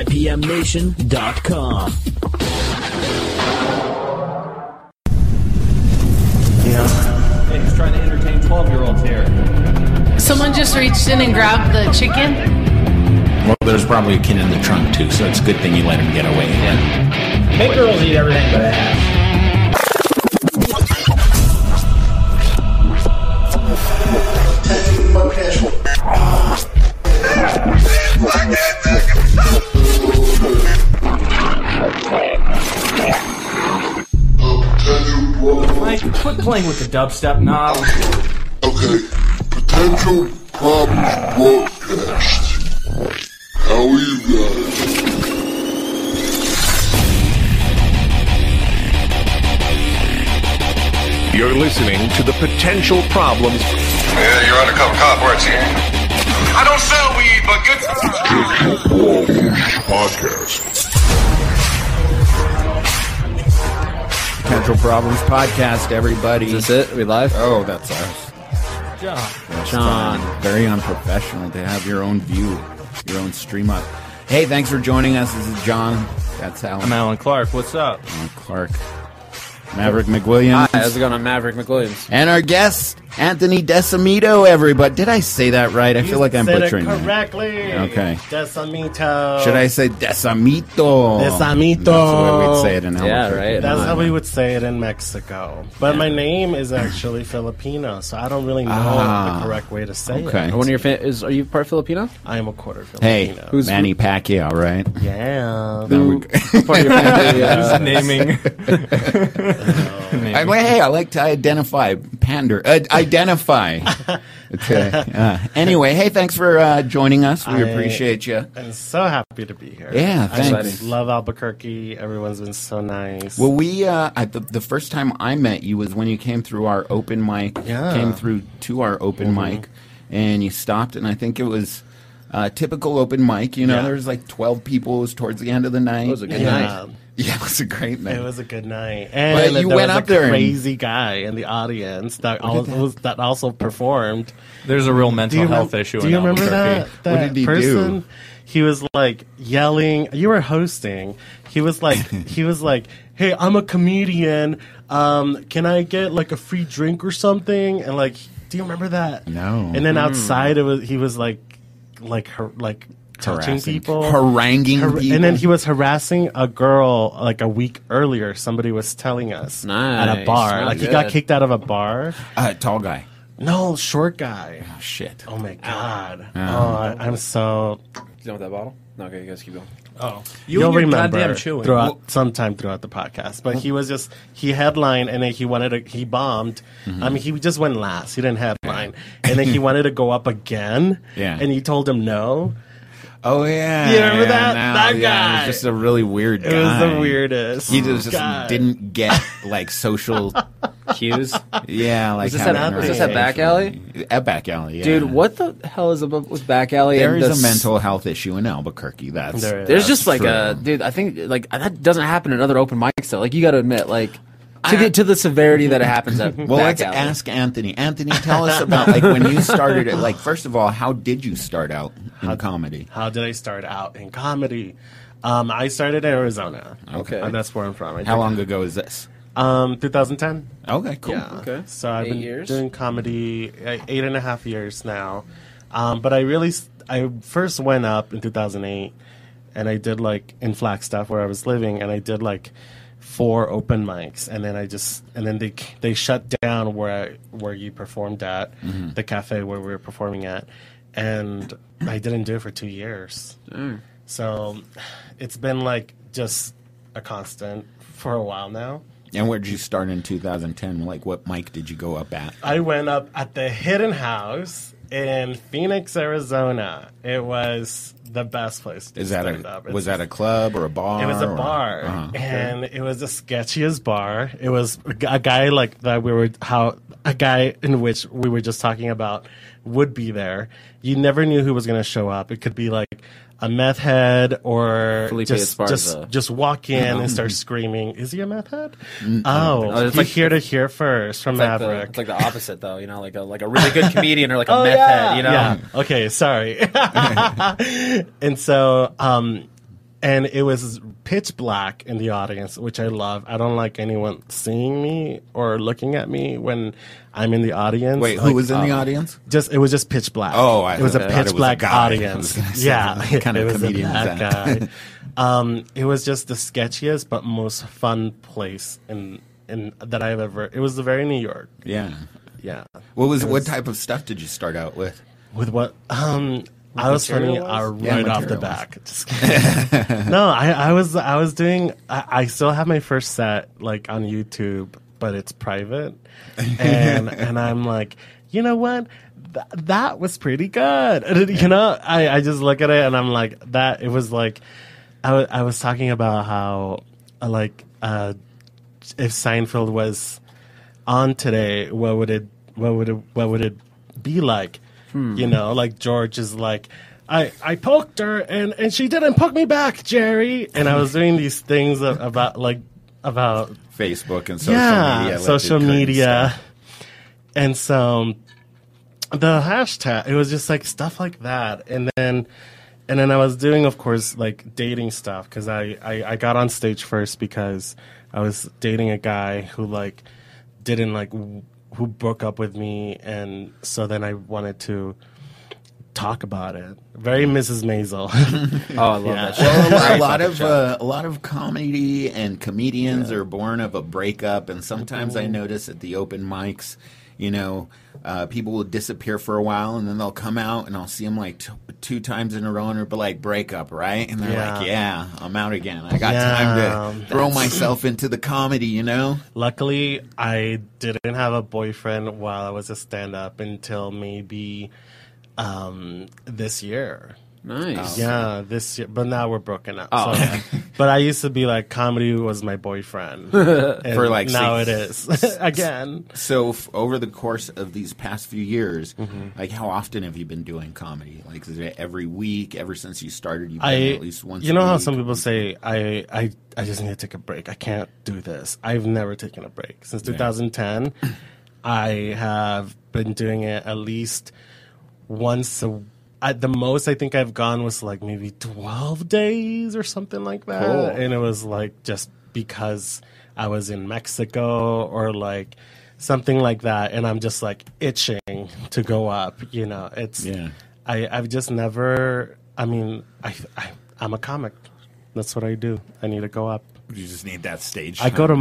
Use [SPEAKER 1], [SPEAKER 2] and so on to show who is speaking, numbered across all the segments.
[SPEAKER 1] IPMNation.com.
[SPEAKER 2] Hey, he's trying to entertain 12-year-olds here.
[SPEAKER 3] Someone just reached in and grabbed the chicken.
[SPEAKER 4] Well, there's probably a kid in the trunk, too, so it's a good thing you let him get away.
[SPEAKER 2] Yeah. Big girls eat everything but ass. Mike, quit playing with the dubstep knob.
[SPEAKER 5] Okay, Potential Problems Broadcast. How are you guys?
[SPEAKER 6] You're listening to the Potential Problems.
[SPEAKER 7] Yeah, you're undercover cop. Where it's here. I don't sell weed, but good.
[SPEAKER 5] Potential Problems Podcast.
[SPEAKER 4] Potential Problems Podcast, everybody.
[SPEAKER 8] Is this it? Are we live?
[SPEAKER 4] Oh, that's us. John. Very unprofessional to have your own view, your own stream up. Hey, thanks for joining us. This is John. That's Alan.
[SPEAKER 2] I'm Alan Clark. What's up?
[SPEAKER 4] Alan Clark. Maverick McWilliams.
[SPEAKER 8] Hi, how's it going? I'm Maverick McWilliams.
[SPEAKER 4] And our guest, Anthony Decimito, everybody. Did I say that right? I feel like I'm butchering
[SPEAKER 9] it correctly.
[SPEAKER 4] It. Okay.
[SPEAKER 9] Decimito.
[SPEAKER 4] Should I say Decimito?
[SPEAKER 9] Decimito.
[SPEAKER 4] That's the way we'd say it in
[SPEAKER 8] Yeah,
[SPEAKER 4] Albuquerque.
[SPEAKER 8] right.
[SPEAKER 9] That's how we would say it in Mexico. But my name is actually Filipino, so I don't really know the correct way to say it.
[SPEAKER 8] One of your are you part Filipino?
[SPEAKER 9] I am a quarter
[SPEAKER 4] Hey,
[SPEAKER 9] Filipino.
[SPEAKER 4] who's Manny Pacquiao, right?
[SPEAKER 9] Yeah.
[SPEAKER 8] Part of your family?
[SPEAKER 2] Who's naming?
[SPEAKER 4] I like to identify. Identify. Okay. Anyway, hey, thanks for joining us. We appreciate you.
[SPEAKER 9] I'm so happy to be here.
[SPEAKER 4] Yeah,
[SPEAKER 9] I
[SPEAKER 4] thanks.
[SPEAKER 9] love Albuquerque. Everyone's been so nice.
[SPEAKER 4] Well, we the first time I met you was when you came through our open mic.
[SPEAKER 9] Yeah.
[SPEAKER 4] Came through to our open mic, and you stopped, and I think it was typical open mic. You know,
[SPEAKER 9] Yeah.
[SPEAKER 4] there was like 12 people. It was towards the end of the night.
[SPEAKER 8] It was a good
[SPEAKER 9] Yeah.
[SPEAKER 8] night.
[SPEAKER 4] Yeah, it was a great night.
[SPEAKER 9] It was a good night, and
[SPEAKER 4] But you
[SPEAKER 9] there
[SPEAKER 4] went
[SPEAKER 9] was
[SPEAKER 4] up
[SPEAKER 9] a
[SPEAKER 4] there and-
[SPEAKER 9] crazy guy in the audience that also performed.
[SPEAKER 2] There's a real mental health issue
[SPEAKER 9] Do
[SPEAKER 2] in
[SPEAKER 9] you remember
[SPEAKER 2] Albuquerque.
[SPEAKER 9] that
[SPEAKER 4] What did he
[SPEAKER 9] person?
[SPEAKER 4] do?
[SPEAKER 9] He was like yelling. You were hosting. He was like, "Hey, I'm a comedian. Can I get like a free drink or something?" And like, do you remember that?
[SPEAKER 4] No.
[SPEAKER 9] And then outside, he was touching
[SPEAKER 4] Harassing.
[SPEAKER 9] people,
[SPEAKER 4] Haranguing people.
[SPEAKER 9] and then he was harassing a girl like a week earlier. Somebody was telling us at a
[SPEAKER 8] Nice.
[SPEAKER 9] bar.
[SPEAKER 8] Not
[SPEAKER 9] Like he got
[SPEAKER 8] good.
[SPEAKER 9] kicked out of a bar.
[SPEAKER 4] Tall guy.
[SPEAKER 9] No, short guy.
[SPEAKER 4] Oh, shit.
[SPEAKER 9] Oh my god. I'm so.
[SPEAKER 8] You done with that bottle? No, okay, you guys keep going.
[SPEAKER 9] Oh,
[SPEAKER 2] You
[SPEAKER 9] you'll
[SPEAKER 2] and your
[SPEAKER 9] remember
[SPEAKER 2] goddamn chewing.
[SPEAKER 9] sometime throughout the podcast. But he headlined and then he bombed. I mean, he just went last. He didn't headline, and then he wanted to go up again.
[SPEAKER 4] Yeah.
[SPEAKER 9] And you told him no.
[SPEAKER 4] Oh, yeah.
[SPEAKER 9] You remember that?
[SPEAKER 4] Now,
[SPEAKER 9] That
[SPEAKER 4] yeah,
[SPEAKER 9] guy.
[SPEAKER 4] It was just a really weird guy.
[SPEAKER 9] It was the weirdest.
[SPEAKER 4] He just
[SPEAKER 9] guy.
[SPEAKER 4] didn't get, like, social...
[SPEAKER 8] Hughes?
[SPEAKER 4] Yeah, like...
[SPEAKER 8] Was this
[SPEAKER 4] having
[SPEAKER 8] at-
[SPEAKER 4] a
[SPEAKER 8] was this at Back Alley?
[SPEAKER 4] At Back Alley, yeah.
[SPEAKER 8] Dude, what the hell is up with Back Alley?
[SPEAKER 4] There
[SPEAKER 8] and
[SPEAKER 4] is
[SPEAKER 8] the
[SPEAKER 4] a mental health issue in Albuquerque. That's...
[SPEAKER 8] There's just like
[SPEAKER 4] true.
[SPEAKER 8] dude, I think like that doesn't happen in other open mics though. Like you got to admit, like to get to the severity that it happens at
[SPEAKER 4] Well,
[SPEAKER 8] Back
[SPEAKER 4] let's
[SPEAKER 8] Alley.
[SPEAKER 4] ask Anthony. Anthony, tell us about, like, when you started it. Like, first of all, how did you start out in comedy?
[SPEAKER 9] How did I start out in comedy? I started in Arizona.
[SPEAKER 4] Okay.
[SPEAKER 9] And that's where I'm from.
[SPEAKER 4] How long ago is this?
[SPEAKER 9] 2010.
[SPEAKER 4] Okay, cool.
[SPEAKER 9] Yeah.
[SPEAKER 8] Okay.
[SPEAKER 9] So I've
[SPEAKER 8] 8
[SPEAKER 9] been
[SPEAKER 8] years?
[SPEAKER 9] doing comedy 8.5 years now. But I first went up in 2008 and I did like in Flagstaff where I was living, and I did like 4 open mics, and then they shut down where you performed at, the cafe where we were performing at, and I didn't do it for 2 years. So it's been like just a constant for a while now.
[SPEAKER 4] And where did you start in 2010? Like, what mic did you go up at?
[SPEAKER 9] I went up at the Hidden House in Phoenix, Arizona. It was the best place to stand up.
[SPEAKER 4] Was that a club or a bar?
[SPEAKER 9] It was a bar, and it was the sketchiest bar. It was a guy like that. A guy in which we were just talking about would be there. You never knew who was going to show up. It could be like a meth head or
[SPEAKER 8] Felipe
[SPEAKER 9] just
[SPEAKER 8] Esparza.
[SPEAKER 9] walk in and start screaming. Is he a meth head?
[SPEAKER 8] Oh, it's
[SPEAKER 9] you
[SPEAKER 8] like-
[SPEAKER 9] hear to hear first from Maverick.
[SPEAKER 8] It's like the opposite though, you know, like a really good comedian or like a meth head, you know.
[SPEAKER 9] Yeah. Okay, sorry. And so And it was pitch black in the audience, which I love. I don't like anyone seeing me or looking at me when I'm in the audience.
[SPEAKER 4] Wait, who was in the audience?
[SPEAKER 9] It was just pitch black.
[SPEAKER 4] Oh,
[SPEAKER 9] it was a
[SPEAKER 4] thought it
[SPEAKER 9] pitch
[SPEAKER 4] was a
[SPEAKER 9] black
[SPEAKER 4] guy.
[SPEAKER 9] audience.
[SPEAKER 4] I was gonna say,
[SPEAKER 9] Yeah,
[SPEAKER 4] what kind of
[SPEAKER 9] it was a
[SPEAKER 4] comedian is
[SPEAKER 9] black
[SPEAKER 4] that?
[SPEAKER 9] guy. It was just the sketchiest but most fun place in that I've ever. It was very New York.
[SPEAKER 4] Yeah.
[SPEAKER 9] Yeah.
[SPEAKER 4] What type of stuff did you start out with?
[SPEAKER 9] With what? I was funny
[SPEAKER 4] material-wise?
[SPEAKER 9] right off the back. Just kidding. No, I was doing. I still have my first set like on YouTube, but it's private, and I'm like, you know what? That was pretty good. And, you know, I just look at it and I'm like, that. It was like, I was talking about how like if Seinfeld was on today, what would it be like? You know, like George is like, I poked her and she didn't poke me back, Jerry. And I was doing these things about
[SPEAKER 4] Facebook and social media.
[SPEAKER 9] Social media. And so the hashtag, it was just like stuff like that. And then I was doing, of course, like dating stuff because I got on stage first because I was dating a guy who like didn't like who broke up with me, and so then I wanted to talk about it. Very Mrs. Maisel.
[SPEAKER 8] Oh, I love that show.
[SPEAKER 4] Well, a lot of comedy and comedians are born of a breakup, and sometimes I notice at the open mics, you know, people will disappear for a while, and then they'll come out, and I'll see them like two times in a row, and they'll be like, breakup, right? And they're like, yeah, I'm out again. I got time to throw myself into the comedy, you know?
[SPEAKER 9] Luckily, I didn't have a boyfriend while I was a stand-up until maybe this year.
[SPEAKER 8] Nice.
[SPEAKER 9] Yeah, this year. But now we're broken up. Oh. So, but I used to be like, comedy was my boyfriend. And
[SPEAKER 4] for like
[SPEAKER 9] now it is. Again.
[SPEAKER 4] So over the course of these past few years, like how often have you been doing comedy? Like is it every week, ever since you started, you've been at least once
[SPEAKER 9] You know
[SPEAKER 4] a
[SPEAKER 9] how
[SPEAKER 4] week?
[SPEAKER 9] some people say, I just need to take a break. I can't do this. I've never taken a break. Since 2010, I have been doing it at least once a at the most I think I've gone was like maybe 12 days or something like that.
[SPEAKER 4] Cool.
[SPEAKER 9] And it was like just because I was in Mexico or like something like that. And I'm just like itching to go up, you know. It's I've just never, I mean, I'm a comic. That's what I do. I need to go up.
[SPEAKER 4] You just need that stage
[SPEAKER 9] I
[SPEAKER 4] time.
[SPEAKER 9] go to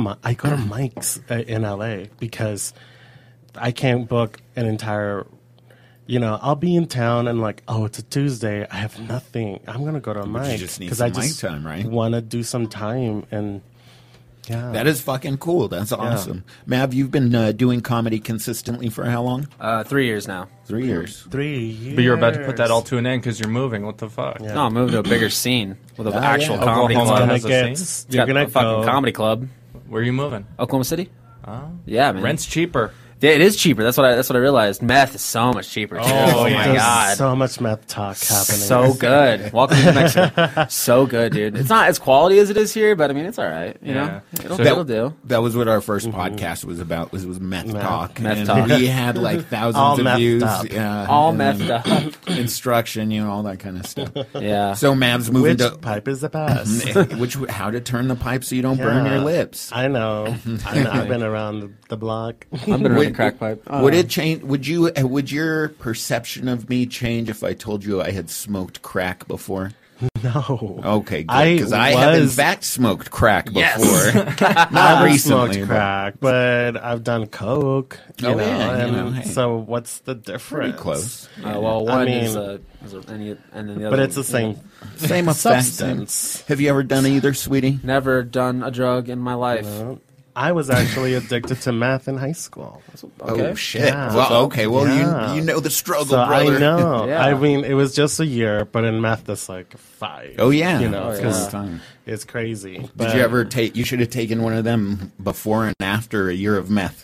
[SPEAKER 9] mics in LA because I can't book an entire. You know, I'll be in town and like, oh, it's a Tuesday. I have nothing. I'm gonna go to a mic
[SPEAKER 4] because I just
[SPEAKER 9] time,
[SPEAKER 4] right?
[SPEAKER 9] Want to do some time and
[SPEAKER 4] that is fucking cool. That's awesome. Mav, you've been doing comedy consistently for how long?
[SPEAKER 8] 3 years now.
[SPEAKER 4] 3 years.
[SPEAKER 9] 3 years.
[SPEAKER 2] But you're about to put that all to an end because you're moving. What the fuck?
[SPEAKER 8] No, I'm moving to a bigger scene with an actual
[SPEAKER 2] yeah.
[SPEAKER 8] comedy
[SPEAKER 2] Oklahoma
[SPEAKER 8] club.
[SPEAKER 2] has a
[SPEAKER 9] Get,
[SPEAKER 2] scene?
[SPEAKER 9] you're
[SPEAKER 8] Got
[SPEAKER 9] gonna
[SPEAKER 8] a fucking
[SPEAKER 9] go.
[SPEAKER 8] comedy club.
[SPEAKER 2] Where are you moving?
[SPEAKER 8] Oklahoma City.
[SPEAKER 2] Oh.
[SPEAKER 8] Yeah, man.
[SPEAKER 2] Rent's cheaper.
[SPEAKER 8] Yeah, it is cheaper. That's what I realized. Meth is so much cheaper. Too. Oh my
[SPEAKER 9] There's
[SPEAKER 8] god.
[SPEAKER 9] so much meth talk happening.
[SPEAKER 8] So good. Welcome to Mexico. So good, dude. It's not as quality as it is here, but I mean, it's all right. You know, it'll do.
[SPEAKER 4] That was what our first podcast was about. Was meth talk.
[SPEAKER 8] Meth
[SPEAKER 4] and
[SPEAKER 8] talk.
[SPEAKER 4] We had like thousands
[SPEAKER 9] All
[SPEAKER 4] of
[SPEAKER 9] methed
[SPEAKER 4] views.
[SPEAKER 9] up.
[SPEAKER 4] Yeah,
[SPEAKER 8] All
[SPEAKER 4] and
[SPEAKER 8] methed up.
[SPEAKER 4] instruction, you know, all that kind of stuff.
[SPEAKER 8] Yeah.
[SPEAKER 4] So Mav's moving
[SPEAKER 9] Which
[SPEAKER 4] to
[SPEAKER 9] pipe is the best?
[SPEAKER 4] how to turn the pipe so you don't burn your lips.
[SPEAKER 9] I know. I've been around the block.
[SPEAKER 8] I've been around the crack pipe.
[SPEAKER 4] Would it change? Would your perception of me change if I told you I had smoked crack before?
[SPEAKER 9] No.
[SPEAKER 4] Okay, good. Because I have in fact smoked crack before. Not
[SPEAKER 9] I've
[SPEAKER 4] recently.
[SPEAKER 9] smoked crack, but I've done coke. You know,
[SPEAKER 4] yeah, you
[SPEAKER 9] and
[SPEAKER 4] know, hey.
[SPEAKER 9] so what's the difference?
[SPEAKER 4] Pretty close.
[SPEAKER 8] Well,
[SPEAKER 9] I
[SPEAKER 8] one
[SPEAKER 9] mean-
[SPEAKER 8] is and then the other.
[SPEAKER 9] But it's the
[SPEAKER 8] one,
[SPEAKER 9] same.
[SPEAKER 4] Same effect.
[SPEAKER 9] Substance.
[SPEAKER 4] Have you ever done either, sweetie?
[SPEAKER 8] Never done a drug in my life.
[SPEAKER 9] I was actually addicted to meth in high school.
[SPEAKER 8] Okay.
[SPEAKER 4] Oh shit!
[SPEAKER 9] Yeah.
[SPEAKER 4] Well, okay. Well,
[SPEAKER 9] Yeah.
[SPEAKER 4] you know the struggle,
[SPEAKER 9] So
[SPEAKER 4] brother.
[SPEAKER 9] I know.
[SPEAKER 8] Yeah.
[SPEAKER 9] I mean, it was just a year, but in meth, that's like 5.
[SPEAKER 4] Oh yeah.
[SPEAKER 9] You know,
[SPEAKER 8] Oh, yeah.
[SPEAKER 9] because
[SPEAKER 4] Time.
[SPEAKER 9] it's crazy.
[SPEAKER 4] Did
[SPEAKER 9] But
[SPEAKER 4] you ever take? You should have taken one of them before and after a year of meth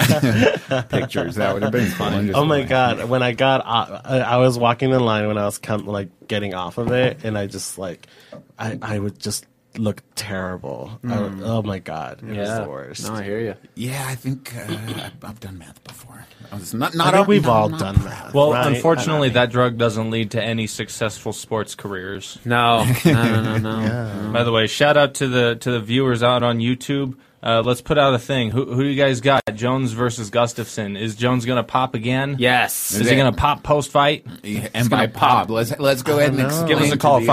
[SPEAKER 4] pictures. That would have been fun.
[SPEAKER 9] Oh my god! When I got, I was walking the line when I was getting off of it, and I just like, I would just looked terrible. Oh my god, it was the worst.
[SPEAKER 8] No, I hear you.
[SPEAKER 4] Yeah, I think I've done meth before. I was not
[SPEAKER 9] I think we've all done that.
[SPEAKER 2] Well,
[SPEAKER 9] right?
[SPEAKER 2] unfortunately, that drug doesn't lead to any successful sports careers.
[SPEAKER 8] No.
[SPEAKER 2] By the way, shout out to the viewers out on YouTube. Let's put out a thing. Who do you guys got? Jones versus Gustafson. Is Jones gonna pop again?
[SPEAKER 8] Yes.
[SPEAKER 2] Is he gonna pop post fight?
[SPEAKER 4] And by pop, let's go ahead and explain.
[SPEAKER 2] Give us a call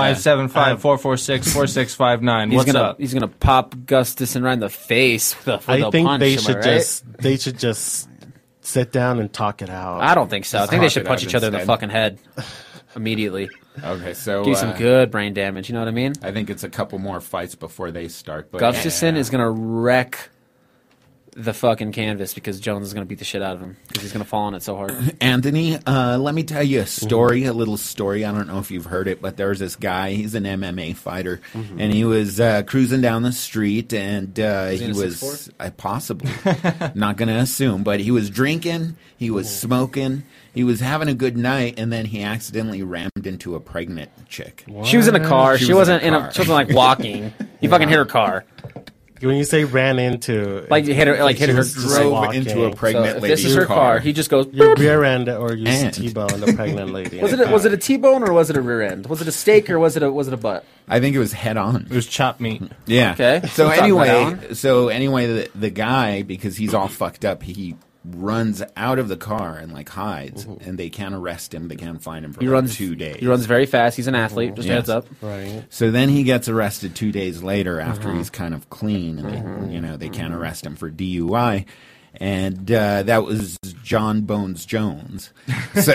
[SPEAKER 2] 575-446-4659. What's up?
[SPEAKER 8] He's gonna pop Gustafson right in the face with a
[SPEAKER 9] I think
[SPEAKER 8] punch.
[SPEAKER 9] they
[SPEAKER 8] am I
[SPEAKER 9] should
[SPEAKER 8] right?
[SPEAKER 9] they should just sit down and talk it out.
[SPEAKER 8] I don't think so. I think they
[SPEAKER 4] talk
[SPEAKER 8] should
[SPEAKER 4] it
[SPEAKER 8] punch
[SPEAKER 4] out
[SPEAKER 8] each other in the
[SPEAKER 4] instead.
[SPEAKER 8] fucking head immediately.
[SPEAKER 4] Okay, so
[SPEAKER 8] Give you some good brain damage. You know what I mean?
[SPEAKER 4] I think it's a couple more fights before they start. But
[SPEAKER 8] Gustafson is gonna wreck the fucking canvas because Jones is gonna beat the shit out of him because he's gonna fall on it so hard.
[SPEAKER 4] Anthony, let me tell you a story, a little story. I don't know if you've heard it, but there's this guy. He's an MMA fighter, and he was cruising down the street, and he was possibly not going to assume, but he was drinking, he was smoking, he was having a good night, and then he accidentally rammed into a pregnant chick.
[SPEAKER 8] She was in a car. She wasn't
[SPEAKER 4] in a car.
[SPEAKER 8] She wasn't like walking. He fucking hit her car.
[SPEAKER 9] When you say ran into,
[SPEAKER 8] Like hit her. Like hit her.
[SPEAKER 4] Drove
[SPEAKER 9] walking.
[SPEAKER 4] into a
[SPEAKER 8] So
[SPEAKER 4] pregnant
[SPEAKER 8] if
[SPEAKER 4] lady's
[SPEAKER 8] this is her car, he just goes.
[SPEAKER 9] you rear end or you
[SPEAKER 4] And-
[SPEAKER 9] T-bone a pregnant lady.
[SPEAKER 8] Was it a T-bone or was it a rear end? Was it a steak or was it a butt?
[SPEAKER 4] I think it was head on.
[SPEAKER 2] It was chopped meat.
[SPEAKER 4] Yeah.
[SPEAKER 8] Okay.
[SPEAKER 4] So
[SPEAKER 8] We'll talk
[SPEAKER 4] anyway, the guy, because he's all fucked up, he runs out of the car and like hides, and they can't arrest him. They can't find him for
[SPEAKER 8] He
[SPEAKER 4] like
[SPEAKER 8] runs
[SPEAKER 4] 2 days.
[SPEAKER 8] He runs very fast. He's an athlete. Just
[SPEAKER 4] Yes.
[SPEAKER 8] heads up.
[SPEAKER 9] Right.
[SPEAKER 4] So then he gets arrested 2 days later after he's kind of clean, and they can't arrest him for DUI. And that was John Bones Jones. So,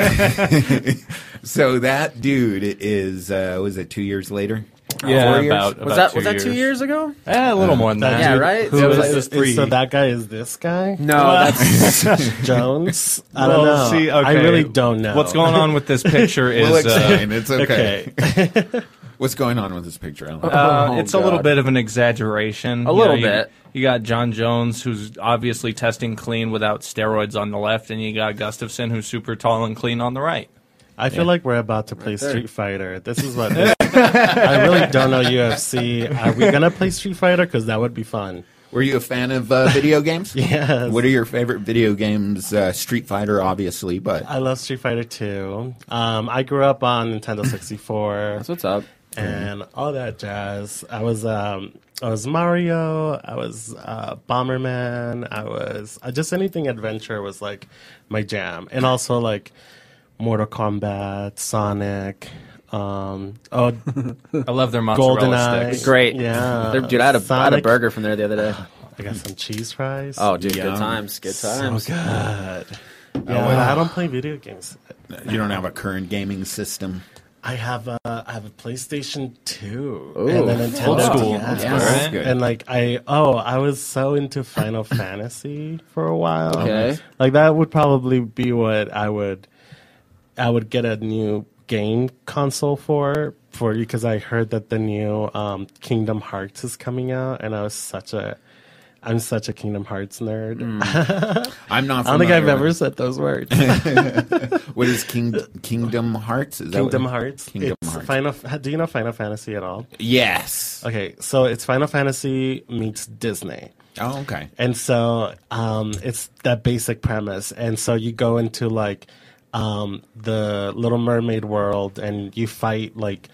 [SPEAKER 4] so that dude is was it 2 years later?
[SPEAKER 2] Yeah,
[SPEAKER 4] 4 years?
[SPEAKER 2] about
[SPEAKER 8] Was that
[SPEAKER 2] 2
[SPEAKER 8] 2 years ago?
[SPEAKER 2] A little more than that.
[SPEAKER 8] Yeah, right.
[SPEAKER 2] Who
[SPEAKER 8] So
[SPEAKER 2] was
[SPEAKER 8] like-
[SPEAKER 2] it was 3?
[SPEAKER 9] So that guy is this guy?
[SPEAKER 8] No, that's
[SPEAKER 9] Jones? I don't know.
[SPEAKER 2] See, okay.
[SPEAKER 9] I really don't know.
[SPEAKER 2] What's going on with this picture is
[SPEAKER 4] We'll explain. It's okay.
[SPEAKER 9] Okay.
[SPEAKER 4] What's going on with this picture, Alan?
[SPEAKER 2] it's a little bit of an exaggeration.
[SPEAKER 8] A little bit.
[SPEAKER 2] You got John Jones, who's obviously testing clean without steroids on the left, and you got Gustafson, who's super tall and clean on the right.
[SPEAKER 9] I feel like we're about to play Street Fighter. This is what I really don't know UFC. Are we gonna play Street Fighter? Because that would be fun.
[SPEAKER 4] Were you a fan of video games?
[SPEAKER 9] Yes.
[SPEAKER 4] What are your favorite video games? Street Fighter, obviously, but
[SPEAKER 9] I love Street Fighter 2. I grew up on Nintendo 64
[SPEAKER 8] that's what's up.
[SPEAKER 9] and all that jazz. I was Mario. I was Bomberman. I was just anything adventure was like my jam, and also like Mortal Kombat, Sonic.
[SPEAKER 2] I love their mozzarella
[SPEAKER 9] GoldenEye.
[SPEAKER 2] sticks.
[SPEAKER 8] Great.
[SPEAKER 9] Yeah.
[SPEAKER 8] Dude, I had a
[SPEAKER 9] Sonic.
[SPEAKER 8] burger from there the other day.
[SPEAKER 9] I got some cheese fries.
[SPEAKER 8] Oh, dude,
[SPEAKER 4] Yum.
[SPEAKER 8] good times. Good times.
[SPEAKER 9] so good. Yeah, I don't play video games.
[SPEAKER 4] you don't have a current gaming system.
[SPEAKER 9] I have a PlayStation 2
[SPEAKER 8] Ooh,
[SPEAKER 9] and a Nintendo
[SPEAKER 2] old school.
[SPEAKER 9] DS.
[SPEAKER 2] Yeah, that's
[SPEAKER 4] good.
[SPEAKER 9] And like I was so into Final Fantasy for a while.
[SPEAKER 8] Okay.
[SPEAKER 9] Like that would probably be what I would get a new game console for because I heard that the new Kingdom Hearts is coming out, and I'm such a Kingdom Hearts nerd.
[SPEAKER 4] I'm not.
[SPEAKER 9] I don't think I've
[SPEAKER 4] familiar
[SPEAKER 9] ever
[SPEAKER 4] with-
[SPEAKER 9] said those words.
[SPEAKER 4] What is Kingdom Hearts? Is that
[SPEAKER 9] Kingdom
[SPEAKER 4] what-
[SPEAKER 9] Hearts.
[SPEAKER 4] Kingdom
[SPEAKER 9] It's
[SPEAKER 4] Hearts.
[SPEAKER 9] Do you know Final Fantasy at all?
[SPEAKER 4] Yes.
[SPEAKER 9] Okay, so it's Final Fantasy meets Disney.
[SPEAKER 4] Oh, okay.
[SPEAKER 9] And so it's that basic premise. And so you go into like the Little Mermaid world and you fight like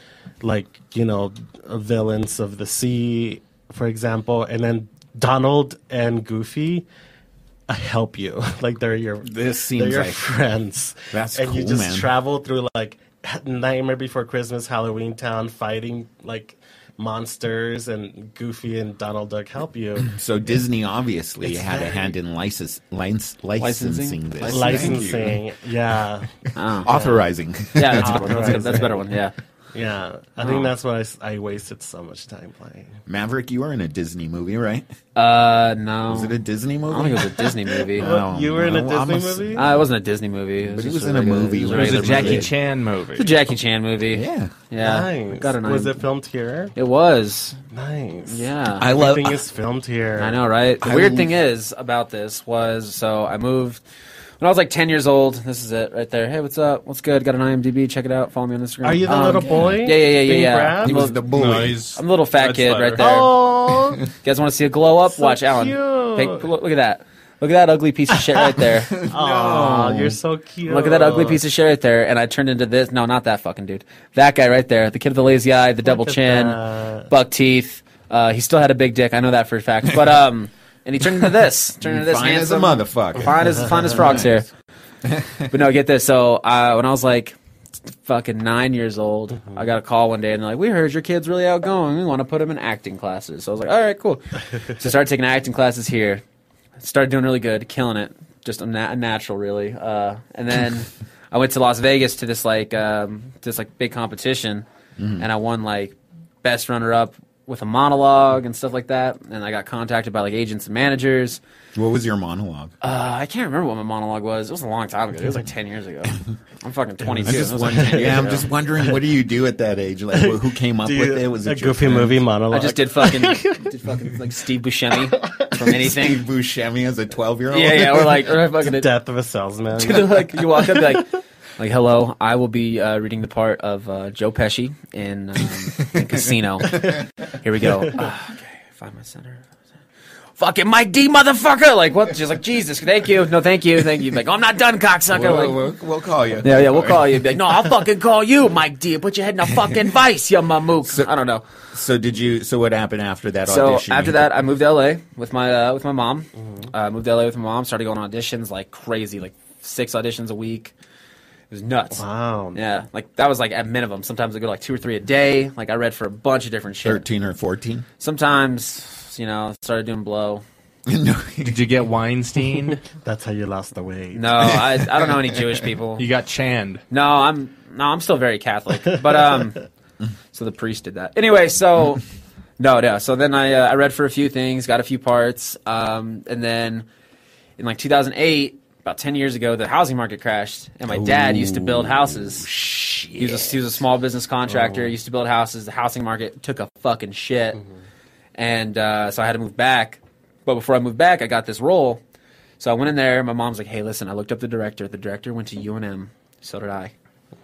[SPEAKER 9] villains of the sea, for example, and then Donald and Goofy help you. Like they're your
[SPEAKER 4] This seems
[SPEAKER 9] they're your
[SPEAKER 4] like-
[SPEAKER 9] friends.
[SPEAKER 4] That's
[SPEAKER 9] and you
[SPEAKER 4] cool,
[SPEAKER 9] just
[SPEAKER 4] man.
[SPEAKER 9] travel through like Nightmare Before Christmas, Halloween Town, fighting like monsters, and Goofy and Donald Duck help you.
[SPEAKER 4] So Disney obviously
[SPEAKER 9] It's
[SPEAKER 4] had a
[SPEAKER 9] very-
[SPEAKER 4] hand in licensing this.
[SPEAKER 9] Licensing, yeah,
[SPEAKER 4] Authorizing.
[SPEAKER 8] Yeah, that's a better one. Yeah.
[SPEAKER 9] yeah. I think that's why I wasted so much time playing.
[SPEAKER 4] Maverick, you were in a Disney movie, right?
[SPEAKER 8] No.
[SPEAKER 4] Was it a Disney movie?
[SPEAKER 8] I don't think it was a Disney movie.
[SPEAKER 4] Oh,
[SPEAKER 9] You were in a
[SPEAKER 4] no,
[SPEAKER 9] Disney
[SPEAKER 4] I'm
[SPEAKER 9] movie?
[SPEAKER 8] It wasn't a Disney movie.
[SPEAKER 4] But he
[SPEAKER 8] just
[SPEAKER 4] was
[SPEAKER 8] a
[SPEAKER 4] in a
[SPEAKER 8] regular-
[SPEAKER 4] movie.
[SPEAKER 2] It was a
[SPEAKER 8] regular
[SPEAKER 2] Jackie
[SPEAKER 8] movie.
[SPEAKER 2] Chan movie.
[SPEAKER 8] It's a Jackie Chan movie.
[SPEAKER 4] Yeah.
[SPEAKER 8] Yeah.
[SPEAKER 9] Nice.
[SPEAKER 8] Got a nine.
[SPEAKER 9] Was it filmed here?
[SPEAKER 8] It was.
[SPEAKER 9] Nice.
[SPEAKER 8] Yeah.
[SPEAKER 4] I love.
[SPEAKER 9] Everything is filmed here.
[SPEAKER 8] I know, right? The
[SPEAKER 4] I
[SPEAKER 8] weird
[SPEAKER 4] l-
[SPEAKER 8] thing is about this was, so I moved When I was like 10 years old, this is it right there. Hey, what's up? What's good? Got an IMDb. Check it out. Follow me on Instagram.
[SPEAKER 9] Are you the little boy?
[SPEAKER 8] Yeah.
[SPEAKER 9] Grabbed?
[SPEAKER 4] He was the bully.
[SPEAKER 2] No,
[SPEAKER 8] I'm a little fat kid right there.
[SPEAKER 9] Oh,
[SPEAKER 8] You guys want to see a glow up?
[SPEAKER 9] So
[SPEAKER 8] Watch Alan.
[SPEAKER 9] cute.
[SPEAKER 8] Look at that. Look at that ugly piece of shit right there.
[SPEAKER 9] Aw, you're so cute.
[SPEAKER 8] Look at that ugly piece of shit right there. And I turned into this. No, not that fucking dude. That guy right there. The kid with the lazy eye, the double
[SPEAKER 9] at
[SPEAKER 8] chin,
[SPEAKER 9] that.
[SPEAKER 8] buck teeth. He still had a big dick. I know that for a fact. But and he turned into this. Turned into this
[SPEAKER 4] Fine as a
[SPEAKER 8] handsome,
[SPEAKER 4] motherfucker.
[SPEAKER 8] fine as frogs here. But no, get this. So when I was like fucking 9 years old, I got a call one day and they're like, "We heard your kid's really outgoing. We want to put him in acting classes." So I was like, "All right, cool." So I started taking acting classes here. Started doing really good, killing it. Just a natural, really. And then I went to Las Vegas to this big competition, and I won like best runner up with a monologue and stuff like that. And I got contacted by like agents and managers.
[SPEAKER 4] What was your monologue?
[SPEAKER 8] I can't remember what my monologue was. It was a long time ago. It was like 10 years ago. I'm fucking 22.
[SPEAKER 4] I'm just
[SPEAKER 8] It was like
[SPEAKER 4] wondering.
[SPEAKER 8] 10 years
[SPEAKER 4] I'm
[SPEAKER 8] ago.
[SPEAKER 4] just wondering. What do you do at that age? Like, who came up with it? Was
[SPEAKER 9] a
[SPEAKER 4] it your
[SPEAKER 9] Goofy
[SPEAKER 4] friends?
[SPEAKER 9] movie monologue?
[SPEAKER 8] I just did fucking like Steve Buscemi from anything.
[SPEAKER 4] Steve Buscemi as a 12-year-old.
[SPEAKER 8] Yeah, or I fucking
[SPEAKER 9] Death of a Salesman.
[SPEAKER 8] like you walk up and be like, hello, I will be reading the part of Joe Pesci in Casino. Here we go. Okay, find my center. Fucking Mike D, motherfucker! Like, what? She's like, Jesus, thank you. No, thank you. Like, oh, I'm not done, cocksucker.
[SPEAKER 4] We'll call you.
[SPEAKER 8] Yeah, we'll call you. Be like, no, I'll fucking call you, Mike D. Put your head in a fucking vice, you mamook. I don't know.
[SPEAKER 4] So what happened after that
[SPEAKER 8] So
[SPEAKER 4] audition?
[SPEAKER 8] after that, I moved to LA with my mom. Moved to LA with my mom. Started going on auditions like crazy, like 6 auditions a week. It was nuts.
[SPEAKER 9] Wow.
[SPEAKER 8] Yeah, like that was like at minimum. Sometimes I go like 2 or 3 a day. Like I read for a bunch of different shit.
[SPEAKER 4] 13 or 14?
[SPEAKER 8] Sometimes, started doing blow.
[SPEAKER 4] No.
[SPEAKER 2] Did you get Weinstein?
[SPEAKER 9] That's how you lost the weight.
[SPEAKER 8] No, I don't know any Jewish people.
[SPEAKER 2] You got Chand.
[SPEAKER 8] No, I'm still very Catholic. But so the priest did that. Anyway, so no. So then I read for a few things, got a few parts, and then in like 2008. About 10 years ago, the housing market crashed, and my dad used to build houses. Shit. He was a small business contractor, used to build houses. The housing market took a fucking shit, and so I had to move back. But before I moved back, I got this role. So I went in there. My mom's like, "Hey, listen, I looked up the director. The director went to UNM. So did I.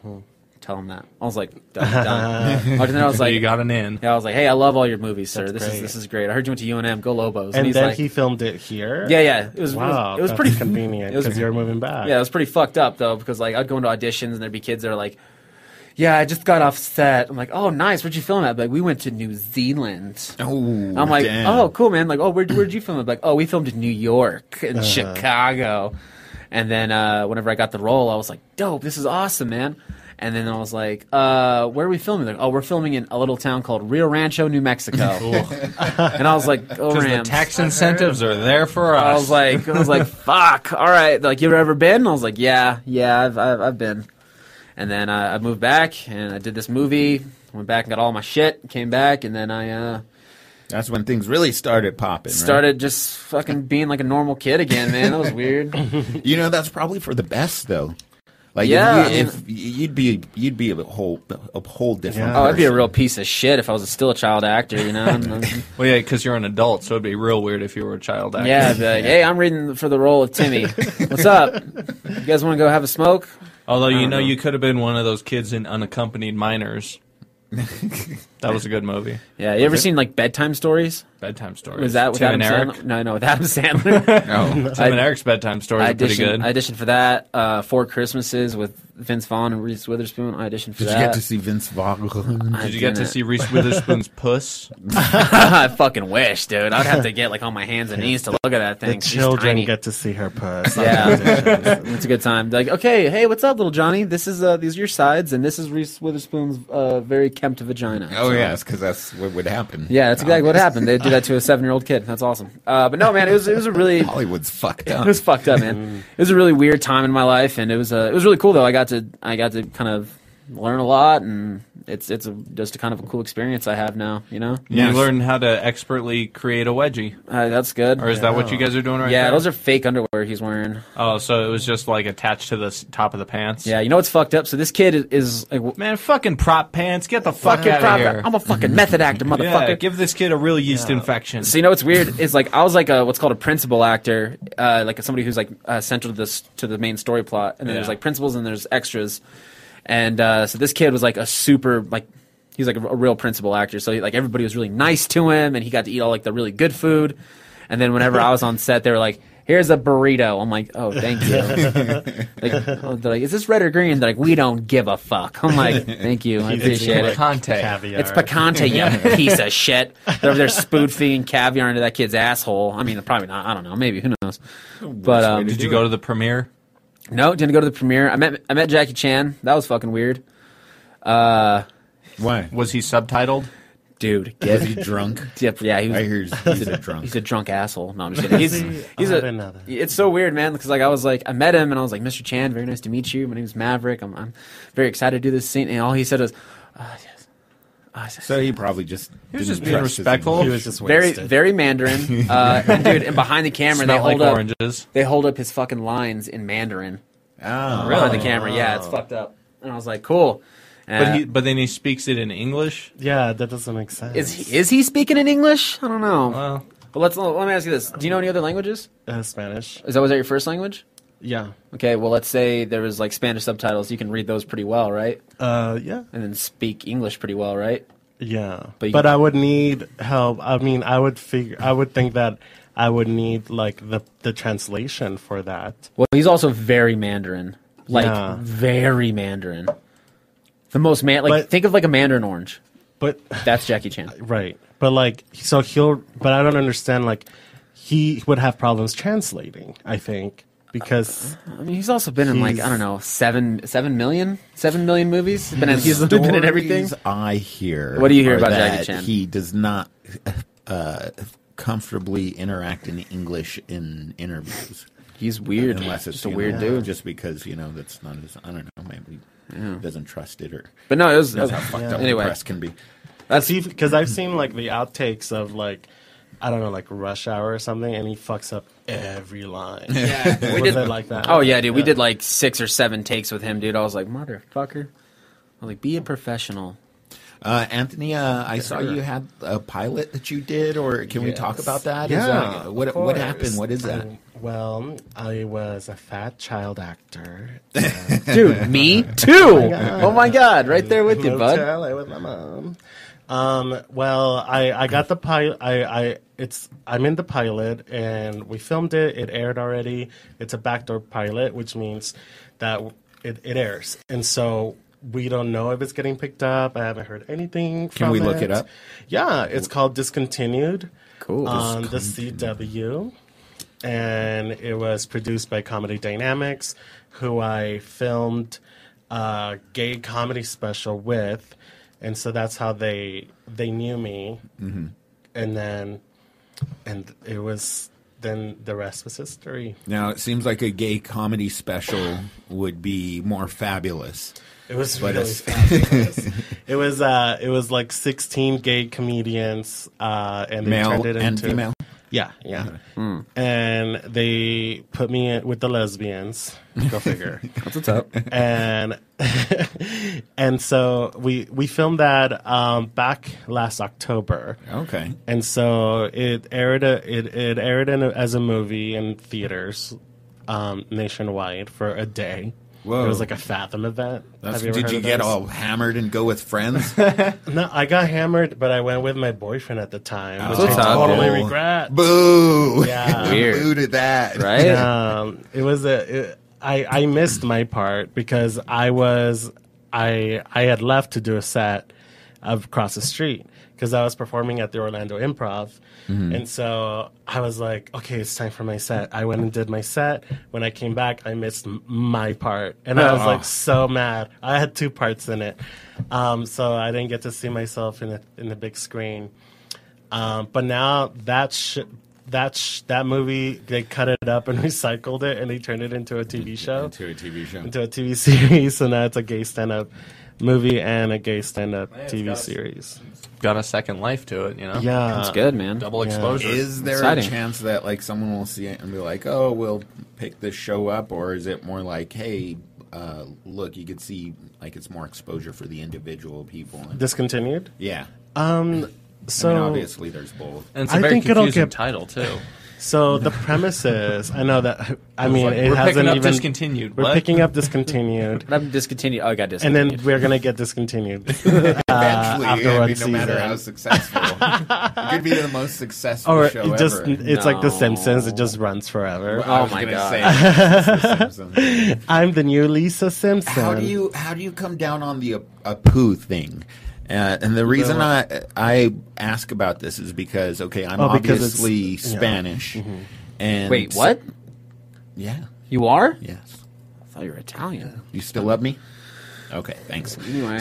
[SPEAKER 8] Tell him that." I was like, done. And then I was
[SPEAKER 2] So
[SPEAKER 8] like,
[SPEAKER 2] you got an in.
[SPEAKER 8] yeah, I was like, "Hey, I love all your movies, sir.
[SPEAKER 9] That's
[SPEAKER 8] This
[SPEAKER 9] great.
[SPEAKER 8] is great. I heard you went to UNM. Go Lobos."
[SPEAKER 9] And
[SPEAKER 8] he's
[SPEAKER 9] then
[SPEAKER 8] like,
[SPEAKER 9] he filmed it here?
[SPEAKER 8] yeah. It was
[SPEAKER 9] Wow.
[SPEAKER 8] it was
[SPEAKER 9] that's
[SPEAKER 8] pretty
[SPEAKER 9] convenient
[SPEAKER 8] it was-
[SPEAKER 9] because you're moving back.
[SPEAKER 8] Yeah, it was pretty fucked up though, because like I'd go into auditions and there'd be kids that are like, "Yeah, I just got off set." I'm like, "Oh, nice. Where'd you film at?" Like, "We went to New Zealand."
[SPEAKER 4] Oh,
[SPEAKER 8] I'm like,
[SPEAKER 4] damn.
[SPEAKER 8] "Oh, cool, man." Like, "Oh, where'd you film it?" Like, "Oh, we filmed in New York and Chicago." And then whenever I got the role, I was like, "Dope, this is awesome, man." And then I was like, "Where are we filming?" Like, "Oh, we're filming in a little town called Rio Rancho, New Mexico." And I was like, "Oh,
[SPEAKER 2] Because the
[SPEAKER 8] Rams."
[SPEAKER 2] tax incentives are there for us.
[SPEAKER 8] I was like, "Fuck, all right." They're like, "You ever been?" And I was like, "Yeah, I've been." And then I moved back and I did this movie. Went back and got all my shit. Came back and then I
[SPEAKER 4] That's when things really started popping. right?
[SPEAKER 8] started just fucking being like a normal kid again. Man, that was weird.
[SPEAKER 4] That's probably for the best, though. Like,
[SPEAKER 8] Yeah,
[SPEAKER 4] if you'd be a whole different.
[SPEAKER 9] Yeah.
[SPEAKER 8] Oh, I'd be a
[SPEAKER 4] person.
[SPEAKER 8] real piece of shit if I was still a child actor.
[SPEAKER 2] Well, yeah, because you're an adult, so it'd be real weird if you were a child actor.
[SPEAKER 8] Yeah, I'd be like, "Hey, I'm reading for the role of Timmy. What's up? You guys want to go have a smoke?"
[SPEAKER 2] Although, you could have been one of those kids in Unaccompanied Minors. That was a good movie.
[SPEAKER 8] Yeah, you ever seen like bedtime stories?
[SPEAKER 2] Bedtime Stories.
[SPEAKER 8] Was that with
[SPEAKER 2] Tim
[SPEAKER 8] Adam
[SPEAKER 2] and Eric?
[SPEAKER 8] Sandler? No, with Adam Sandler.
[SPEAKER 4] No.
[SPEAKER 2] Tim and Eric's bedtime stories
[SPEAKER 8] I
[SPEAKER 2] are pretty good.
[SPEAKER 8] auditioned for that. 4 Christmases with Vince Vaughn and Reese Witherspoon. I auditioned for
[SPEAKER 4] Did
[SPEAKER 8] that.
[SPEAKER 4] you get to see Vince Vaughn?
[SPEAKER 2] Did you get to see Reese Witherspoon's puss?
[SPEAKER 8] I fucking wish, dude. I'd have to get like on my hands and knees to look at that
[SPEAKER 9] The
[SPEAKER 8] thing. She's
[SPEAKER 9] children
[SPEAKER 8] tiny.
[SPEAKER 9] get to see her puss.
[SPEAKER 8] Yeah, it's a good time. Like, okay, hey, what's up, little Johnny? This is these are your sides, and this is Reese Witherspoon's very kempt vagina.
[SPEAKER 4] Oh,
[SPEAKER 8] So-
[SPEAKER 4] yes, because that's what would happen.
[SPEAKER 8] yeah, that's exactly what happened. They do that to a 7-year-old kid. That's awesome. But no, man, it was a really
[SPEAKER 4] Hollywood's fucked
[SPEAKER 8] it
[SPEAKER 4] up.
[SPEAKER 8] was fucked up, man. It was a really weird time in my life, and it was really cool though. I got to kind of learn a lot, and it's just a kind of a cool experience I have now. You know,
[SPEAKER 2] You learn how to expertly create a wedgie,
[SPEAKER 8] that's good.
[SPEAKER 2] or is that what you guys are doing right
[SPEAKER 8] yeah,
[SPEAKER 2] there?
[SPEAKER 8] those are fake underwear he's wearing.
[SPEAKER 2] Oh, so it was just like attached to the top of the pants.
[SPEAKER 8] Yeah, you know what's fucked up? So this kid is like,
[SPEAKER 2] Man, fucking prop pants. Get the fuck
[SPEAKER 8] fucking
[SPEAKER 2] out of here.
[SPEAKER 8] I'm a fucking method actor, motherfucker.
[SPEAKER 2] Yeah, give this kid a real yeast infection.
[SPEAKER 8] So you know what's weird is like I was like what's called a principal actor, like somebody who's like central to the main story plot, and then there's like principals and there's extras, and so this kid was like a super like he's like a real principal actor, so like everybody was really nice to him, and he got to eat all like the really good food, and then whenever I was on set, they were like, "Here's a burrito." I'm like, "Oh, thank you." They're like, "Is this red or green?" They're like, "We don't give a fuck." I'm like, "Thank you, I appreciate it."
[SPEAKER 2] Picante.
[SPEAKER 9] Caviar.
[SPEAKER 8] It's picante, you piece of shit. They're spoon feeding caviar into that kid's asshole. I mean, probably not. I don't know. Maybe, who knows? But
[SPEAKER 2] Did you go to the premiere?
[SPEAKER 8] no, didn't go to the premiere. I met Jackie Chan. That was fucking weird.
[SPEAKER 4] Why?
[SPEAKER 2] Was he subtitled?
[SPEAKER 8] Dude,
[SPEAKER 4] Was he drunk?
[SPEAKER 8] yeah, he was.
[SPEAKER 4] I hear he's a drunk.
[SPEAKER 8] He's a drunk asshole. No, I'm just kidding. He's
[SPEAKER 9] I
[SPEAKER 8] a.
[SPEAKER 9] didn't know that.
[SPEAKER 8] It's so weird, man. Because like I met him and I was like, "Mr. Chan, very nice to meet you. My name's Maverick. I'm very excited to do this scene." And all he said was, yes.
[SPEAKER 4] So he probably just
[SPEAKER 2] He was
[SPEAKER 4] didn't
[SPEAKER 2] just being
[SPEAKER 4] trust his
[SPEAKER 2] respectful.
[SPEAKER 9] He was just
[SPEAKER 8] very
[SPEAKER 9] wasted.
[SPEAKER 8] very Mandarin, and dude. And behind the camera,
[SPEAKER 2] Smelled like oranges.
[SPEAKER 8] They hold up his fucking lines in Mandarin
[SPEAKER 4] Oh,
[SPEAKER 8] behind the camera. Yeah, it's fucked up. And I was like, cool.
[SPEAKER 2] But then he speaks it in English.
[SPEAKER 9] Yeah, that doesn't make sense.
[SPEAKER 8] Is he speaking in English? I don't know.
[SPEAKER 2] Well,
[SPEAKER 8] But let me ask you this: do you know any other languages?
[SPEAKER 9] Spanish?
[SPEAKER 8] Was that your first language?
[SPEAKER 9] Yeah.
[SPEAKER 8] Okay, well, let's say there was like Spanish subtitles. You can read those pretty well, right?
[SPEAKER 9] Yeah.
[SPEAKER 8] And then speak English pretty well, right?
[SPEAKER 9] Yeah.
[SPEAKER 8] But
[SPEAKER 9] But I would need help. I mean, I would think that I would need like the translation for that.
[SPEAKER 8] Well, he's also very Mandarin, like
[SPEAKER 9] Yeah.
[SPEAKER 8] very Mandarin. The most
[SPEAKER 9] But-
[SPEAKER 8] think of like a Mandarin orange.
[SPEAKER 9] But
[SPEAKER 8] That's Jackie Chan.
[SPEAKER 9] right. But like but I don't understand, like he would have problems translating, I think, because
[SPEAKER 8] I mean, he's also been in like I don't know 7 million movies. He's been in everything.
[SPEAKER 4] Stories I hear.
[SPEAKER 8] What do you hear
[SPEAKER 4] are
[SPEAKER 8] about Jackie
[SPEAKER 4] that
[SPEAKER 8] Chan?
[SPEAKER 4] He does not comfortably interact in English in interviews.
[SPEAKER 8] He's weird.
[SPEAKER 4] Unless it's
[SPEAKER 8] just a
[SPEAKER 4] you
[SPEAKER 8] weird
[SPEAKER 4] know,
[SPEAKER 8] dude.
[SPEAKER 4] Just because that's not his. I don't know. Maybe he doesn't trust it or
[SPEAKER 8] But no, it was
[SPEAKER 4] knows how fucked up
[SPEAKER 8] anyway.
[SPEAKER 4] the press can be.
[SPEAKER 9] because I've seen like the outtakes of like I don't know, like Rush Hour or something, and he fucks up every line.
[SPEAKER 8] Yeah, we
[SPEAKER 9] Was
[SPEAKER 8] did
[SPEAKER 9] it like that?
[SPEAKER 8] Oh yeah, dude. We did like 6 or 7 takes with him, dude. I was like, motherfucker. I'm like, be a professional.
[SPEAKER 4] Anthony, I saw you had a pilot that you did, or can we talk about that? Is
[SPEAKER 9] Yeah.
[SPEAKER 4] that- what
[SPEAKER 9] of
[SPEAKER 4] happened?
[SPEAKER 9] course.
[SPEAKER 4] What is that?
[SPEAKER 9] Well, I was a fat child actor.
[SPEAKER 8] Dude, me too. Oh my god, right there with you, bud.
[SPEAKER 9] Motel, I with my mom. Well, I got the pilot. I'm in the pilot, and we filmed it. It aired already. It's a backdoor pilot, which means that it airs, and so we don't know if it's getting picked up. I haven't heard anything.
[SPEAKER 4] Can we look it up?
[SPEAKER 9] Yeah, it's called Discontinued.
[SPEAKER 8] Cool.
[SPEAKER 9] On the CW, and it was produced by Comedy Dynamics, who I filmed a gay comedy special with, and so that's how they knew me, and it was then the rest was history.
[SPEAKER 4] Now it seems like a gay comedy special would be more fabulous.
[SPEAKER 9] It was
[SPEAKER 4] But
[SPEAKER 9] really
[SPEAKER 4] it's-
[SPEAKER 9] fabulous. It was like 16 gay comedians, and they
[SPEAKER 4] Male
[SPEAKER 9] turned it
[SPEAKER 4] and
[SPEAKER 9] into
[SPEAKER 4] female?
[SPEAKER 9] Yeah. And they put me in with the lesbians. Go figure.
[SPEAKER 8] That's what's up.
[SPEAKER 9] and and so we filmed that back last October.
[SPEAKER 4] Okay.
[SPEAKER 9] And so it aired as a movie in theaters nationwide for a day.
[SPEAKER 4] Whoa.
[SPEAKER 9] It was like a Fathom event. Have you ever
[SPEAKER 4] Did
[SPEAKER 9] heard
[SPEAKER 4] you
[SPEAKER 9] of
[SPEAKER 4] get
[SPEAKER 9] those?
[SPEAKER 4] all hammered and go with friends?
[SPEAKER 9] No, I got hammered, but I went with my boyfriend at the time, which
[SPEAKER 8] What's
[SPEAKER 9] I
[SPEAKER 8] up,
[SPEAKER 9] totally
[SPEAKER 4] dude?
[SPEAKER 9] regret.
[SPEAKER 4] Boo!
[SPEAKER 9] Yeah.
[SPEAKER 8] Weird.
[SPEAKER 4] Boo to that.
[SPEAKER 8] Right?
[SPEAKER 9] It was I missed my part because I had left to do a set across the street because I was performing at the Orlando Improv. And so I was like, okay, it's time for my set. I went and did my set. When I came back, I missed my part. And I was like so mad. I had 2 parts in it. So I didn't get to see myself in the big screen. But now that movie, they cut it up and recycled it, and they turned it into a TV show,
[SPEAKER 4] Into a TV show.
[SPEAKER 9] into a TV series. So now it's a gay stand-up movie and a gay stand-up TV series.
[SPEAKER 2] Got a second life to it,
[SPEAKER 9] Yeah,
[SPEAKER 8] That's good, man.
[SPEAKER 2] Double exposure.
[SPEAKER 4] Is there
[SPEAKER 8] Exciting.
[SPEAKER 4] a chance that like someone will see it and be like, "Oh, we'll pick this show up," or is it more like, "Hey, look, you could see like it's more exposure for the individual people"? And,
[SPEAKER 9] Discontinued.
[SPEAKER 4] yeah.
[SPEAKER 9] So
[SPEAKER 4] I mean, obviously, there's both.
[SPEAKER 2] And it's a
[SPEAKER 9] I
[SPEAKER 2] very
[SPEAKER 9] think it'll
[SPEAKER 2] confusing
[SPEAKER 9] get-
[SPEAKER 2] title, too.
[SPEAKER 9] So the premise is, I know that. I mean, it
[SPEAKER 2] we're
[SPEAKER 9] hasn't
[SPEAKER 2] picking up
[SPEAKER 9] even.
[SPEAKER 2] discontinued.
[SPEAKER 9] We're
[SPEAKER 2] What?
[SPEAKER 9] picking up discontinued,
[SPEAKER 8] But I'm discontinued. Oh, I got
[SPEAKER 9] and
[SPEAKER 8] discontinued.
[SPEAKER 9] then we're gonna get discontinued.
[SPEAKER 4] Eventually,
[SPEAKER 9] after
[SPEAKER 4] I
[SPEAKER 9] one
[SPEAKER 4] mean, no matter
[SPEAKER 9] season.
[SPEAKER 4] how successful, it could be the most successful
[SPEAKER 9] Or
[SPEAKER 4] show
[SPEAKER 9] it just,
[SPEAKER 4] ever.
[SPEAKER 9] it's like The
[SPEAKER 8] No.
[SPEAKER 9] Simpsons. It just runs forever.
[SPEAKER 4] I
[SPEAKER 8] Oh
[SPEAKER 4] was
[SPEAKER 8] my
[SPEAKER 4] gonna
[SPEAKER 8] God.
[SPEAKER 4] say, The Simpsons.
[SPEAKER 9] I'm the new Lisa Simpson.
[SPEAKER 4] How do you come down on the Apu thing? And the reason I ask about this is because I'm
[SPEAKER 9] because it's-
[SPEAKER 4] obviously
[SPEAKER 9] yeah.
[SPEAKER 4] Spanish, and
[SPEAKER 8] Wait, what?
[SPEAKER 4] Yeah,
[SPEAKER 8] You are?
[SPEAKER 4] yes.
[SPEAKER 8] I thought you were Italian.
[SPEAKER 4] You still love me? Okay, thanks.
[SPEAKER 8] Anyway.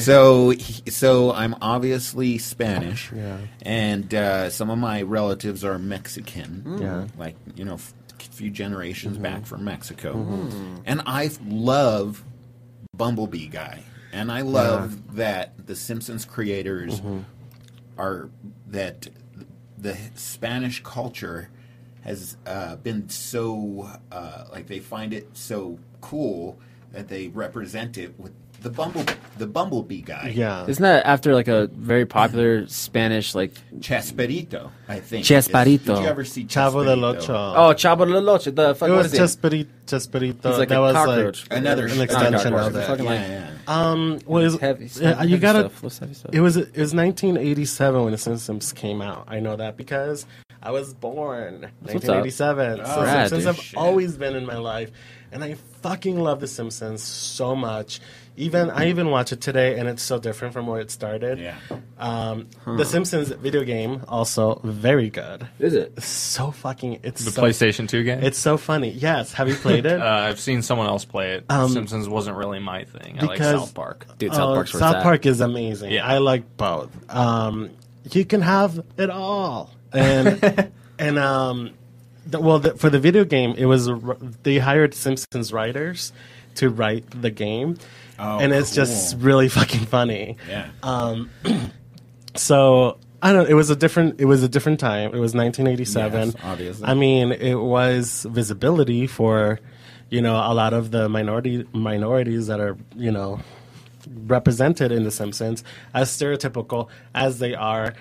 [SPEAKER 4] So I'm obviously Spanish,
[SPEAKER 9] Yeah.
[SPEAKER 4] and some of my relatives are Mexican.
[SPEAKER 9] Yeah.
[SPEAKER 4] Like a few generations back from Mexico, and I love Bumblebee Guy, and I love that the Simpsons creators are that the Spanish culture has been so like they find it so cool that they represent it with the Bumblebee Guy.
[SPEAKER 9] Yeah.
[SPEAKER 8] Isn't that after like a very popular Spanish like?
[SPEAKER 4] Chesperito, I think.
[SPEAKER 8] Chesperito.
[SPEAKER 4] Did you ever see
[SPEAKER 9] Chavo del
[SPEAKER 4] Chesperito?
[SPEAKER 9] Ocho.
[SPEAKER 8] Oh, Chavo del Ocho. The fuck.
[SPEAKER 9] It
[SPEAKER 8] what
[SPEAKER 9] was
[SPEAKER 8] is
[SPEAKER 9] Chesperito.
[SPEAKER 8] He's like
[SPEAKER 9] that
[SPEAKER 8] a
[SPEAKER 9] was
[SPEAKER 8] cockroach.
[SPEAKER 9] like
[SPEAKER 4] Another
[SPEAKER 9] an extension of it.
[SPEAKER 8] Fucking like-
[SPEAKER 4] yeah.
[SPEAKER 9] Was
[SPEAKER 8] Heavy,
[SPEAKER 9] you
[SPEAKER 8] heavy
[SPEAKER 9] gotta.
[SPEAKER 8] stuff. Less heavy stuff.
[SPEAKER 9] It was 1987 when The Simpsons came out. I know that because I was born
[SPEAKER 8] what's up.
[SPEAKER 9] 1987. So
[SPEAKER 8] rad,
[SPEAKER 9] Simpsons
[SPEAKER 8] dude.
[SPEAKER 9] have always been in my life, and I fucking love The Simpsons so much. I even watch it today, and it's so different from where it started.
[SPEAKER 4] Yeah.
[SPEAKER 9] The Simpsons video game also very good.
[SPEAKER 8] Is it?
[SPEAKER 9] It's so fucking. It's
[SPEAKER 2] The
[SPEAKER 9] so,
[SPEAKER 2] PlayStation 2 game?
[SPEAKER 9] It's so funny. Yes. Have you played it?
[SPEAKER 2] I've seen someone else play it. Simpsons wasn't really my thing. I like
[SPEAKER 9] because-
[SPEAKER 2] South Park.
[SPEAKER 8] Dude, South Park's where it's
[SPEAKER 9] South
[SPEAKER 8] at.
[SPEAKER 9] Park is amazing.
[SPEAKER 2] Yeah.
[SPEAKER 9] I like both. You can have it all, and for the video game, it was they hired Simpsons writers to write the game, and it's just really fucking funny.
[SPEAKER 4] Yeah.
[SPEAKER 9] So I don't. It was a different time. It was 1987.
[SPEAKER 4] Yes, obviously.
[SPEAKER 9] I mean, it was visibility for, a lot of the minorities that are, represented in The Simpsons, as stereotypical as they are.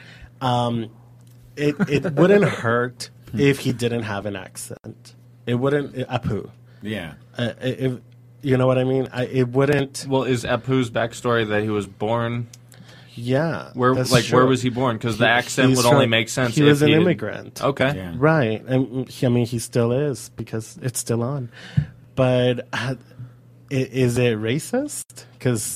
[SPEAKER 9] It wouldn't hurt if he didn't have an accent. It wouldn't. Apu.
[SPEAKER 4] Yeah.
[SPEAKER 9] If you know what I mean. It wouldn't.
[SPEAKER 2] Well, is Apu's backstory that he was born?
[SPEAKER 9] Yeah.
[SPEAKER 2] Where
[SPEAKER 9] that's
[SPEAKER 2] where
[SPEAKER 9] true.
[SPEAKER 2] was he born? Because the accent
[SPEAKER 9] He's
[SPEAKER 2] would only
[SPEAKER 9] from-
[SPEAKER 2] make sense.
[SPEAKER 9] He
[SPEAKER 2] if
[SPEAKER 9] was an
[SPEAKER 2] had-
[SPEAKER 9] immigrant.
[SPEAKER 2] Okay.
[SPEAKER 4] Yeah.
[SPEAKER 9] Right. And he still is because it's still on. But is it racist? Because,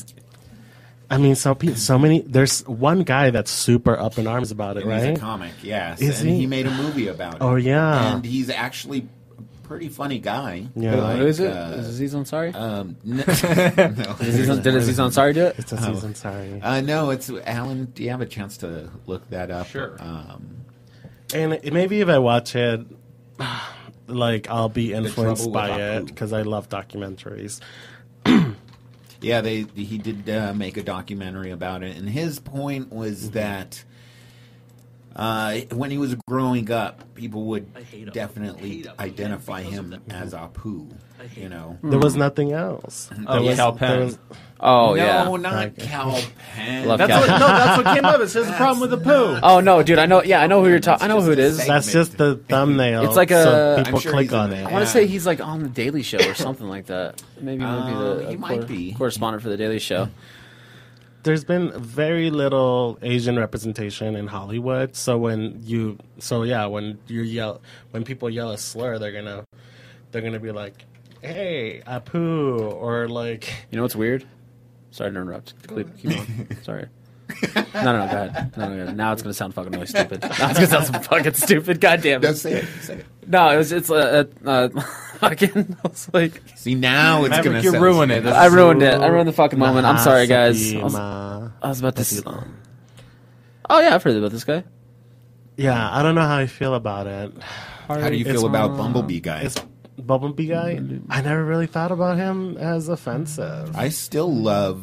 [SPEAKER 9] so many. There's one guy that's super up in arms about it,
[SPEAKER 4] And
[SPEAKER 9] right?
[SPEAKER 4] He's a comic, yes.
[SPEAKER 9] Is
[SPEAKER 4] and
[SPEAKER 9] he?
[SPEAKER 4] he made a movie about it.
[SPEAKER 9] Oh, yeah.
[SPEAKER 4] And he's actually a pretty funny guy.
[SPEAKER 9] Yeah.
[SPEAKER 4] Like,
[SPEAKER 8] Who is it? Is Aziz Ansari?
[SPEAKER 4] No.
[SPEAKER 8] Did Aziz Ansari do it?
[SPEAKER 9] It's a season, sorry.
[SPEAKER 4] No, it's Alan. Do you have a chance to look that up?
[SPEAKER 2] Sure.
[SPEAKER 9] And maybe if I watch it, I'll be influenced
[SPEAKER 4] Trouble with
[SPEAKER 9] by
[SPEAKER 4] Apu.
[SPEAKER 9] it because I love documentaries.
[SPEAKER 4] Yeah, he did make a documentary about it, and his point was that when he was growing up, people would definitely identify him as Apu.
[SPEAKER 9] There was nothing else.
[SPEAKER 2] Oh,
[SPEAKER 9] There
[SPEAKER 2] Cal
[SPEAKER 9] was-
[SPEAKER 2] Penn.
[SPEAKER 9] there was-
[SPEAKER 8] Oh
[SPEAKER 4] No,
[SPEAKER 8] yeah.
[SPEAKER 4] not Cal Penn.
[SPEAKER 8] Love
[SPEAKER 2] That's
[SPEAKER 8] Cal.
[SPEAKER 2] that's what came up. It says the problem with Apu.
[SPEAKER 8] Oh no, dude! I know. Yeah, I know who you're talking. I know who it is.
[SPEAKER 4] That's
[SPEAKER 9] That's just the thumbnail.
[SPEAKER 8] It's like
[SPEAKER 9] so
[SPEAKER 8] a-
[SPEAKER 9] people
[SPEAKER 4] I'm sure
[SPEAKER 9] click
[SPEAKER 4] he's in
[SPEAKER 9] on
[SPEAKER 4] there.
[SPEAKER 9] it.
[SPEAKER 8] I want to say he's like on the Daily Show or something like that. Maybe he might be the
[SPEAKER 4] he might be.
[SPEAKER 8] correspondent for the Daily Show.
[SPEAKER 9] There's been very little Asian representation in Hollywood. So when people yell a slur, they're gonna be like, "Hey, Apu," or like,
[SPEAKER 8] You know what's weird? Sorry to interrupt. Keep on. Sorry. No, go ahead. No, go ahead. Now it's gonna sound fucking really stupid. Now it's gonna sound so fucking stupid. God damn
[SPEAKER 4] Don't
[SPEAKER 8] it.
[SPEAKER 4] say it. Say it.
[SPEAKER 8] No, it's fucking. I was like,
[SPEAKER 4] See, now it's
[SPEAKER 2] Maverick,
[SPEAKER 4] going to
[SPEAKER 2] you ruin it.
[SPEAKER 8] I ruined it. I ruined the fucking moment. I'm sorry, guys. I
[SPEAKER 9] Mahasima.
[SPEAKER 8] was about to. Oh yeah, I've heard about this guy.
[SPEAKER 9] Yeah, I don't know how I feel about it.
[SPEAKER 4] How do you
[SPEAKER 9] It's-
[SPEAKER 4] feel about Bumblebee Guy?
[SPEAKER 9] It's Bumblebee guy, I never really thought about him as offensive.
[SPEAKER 4] I still love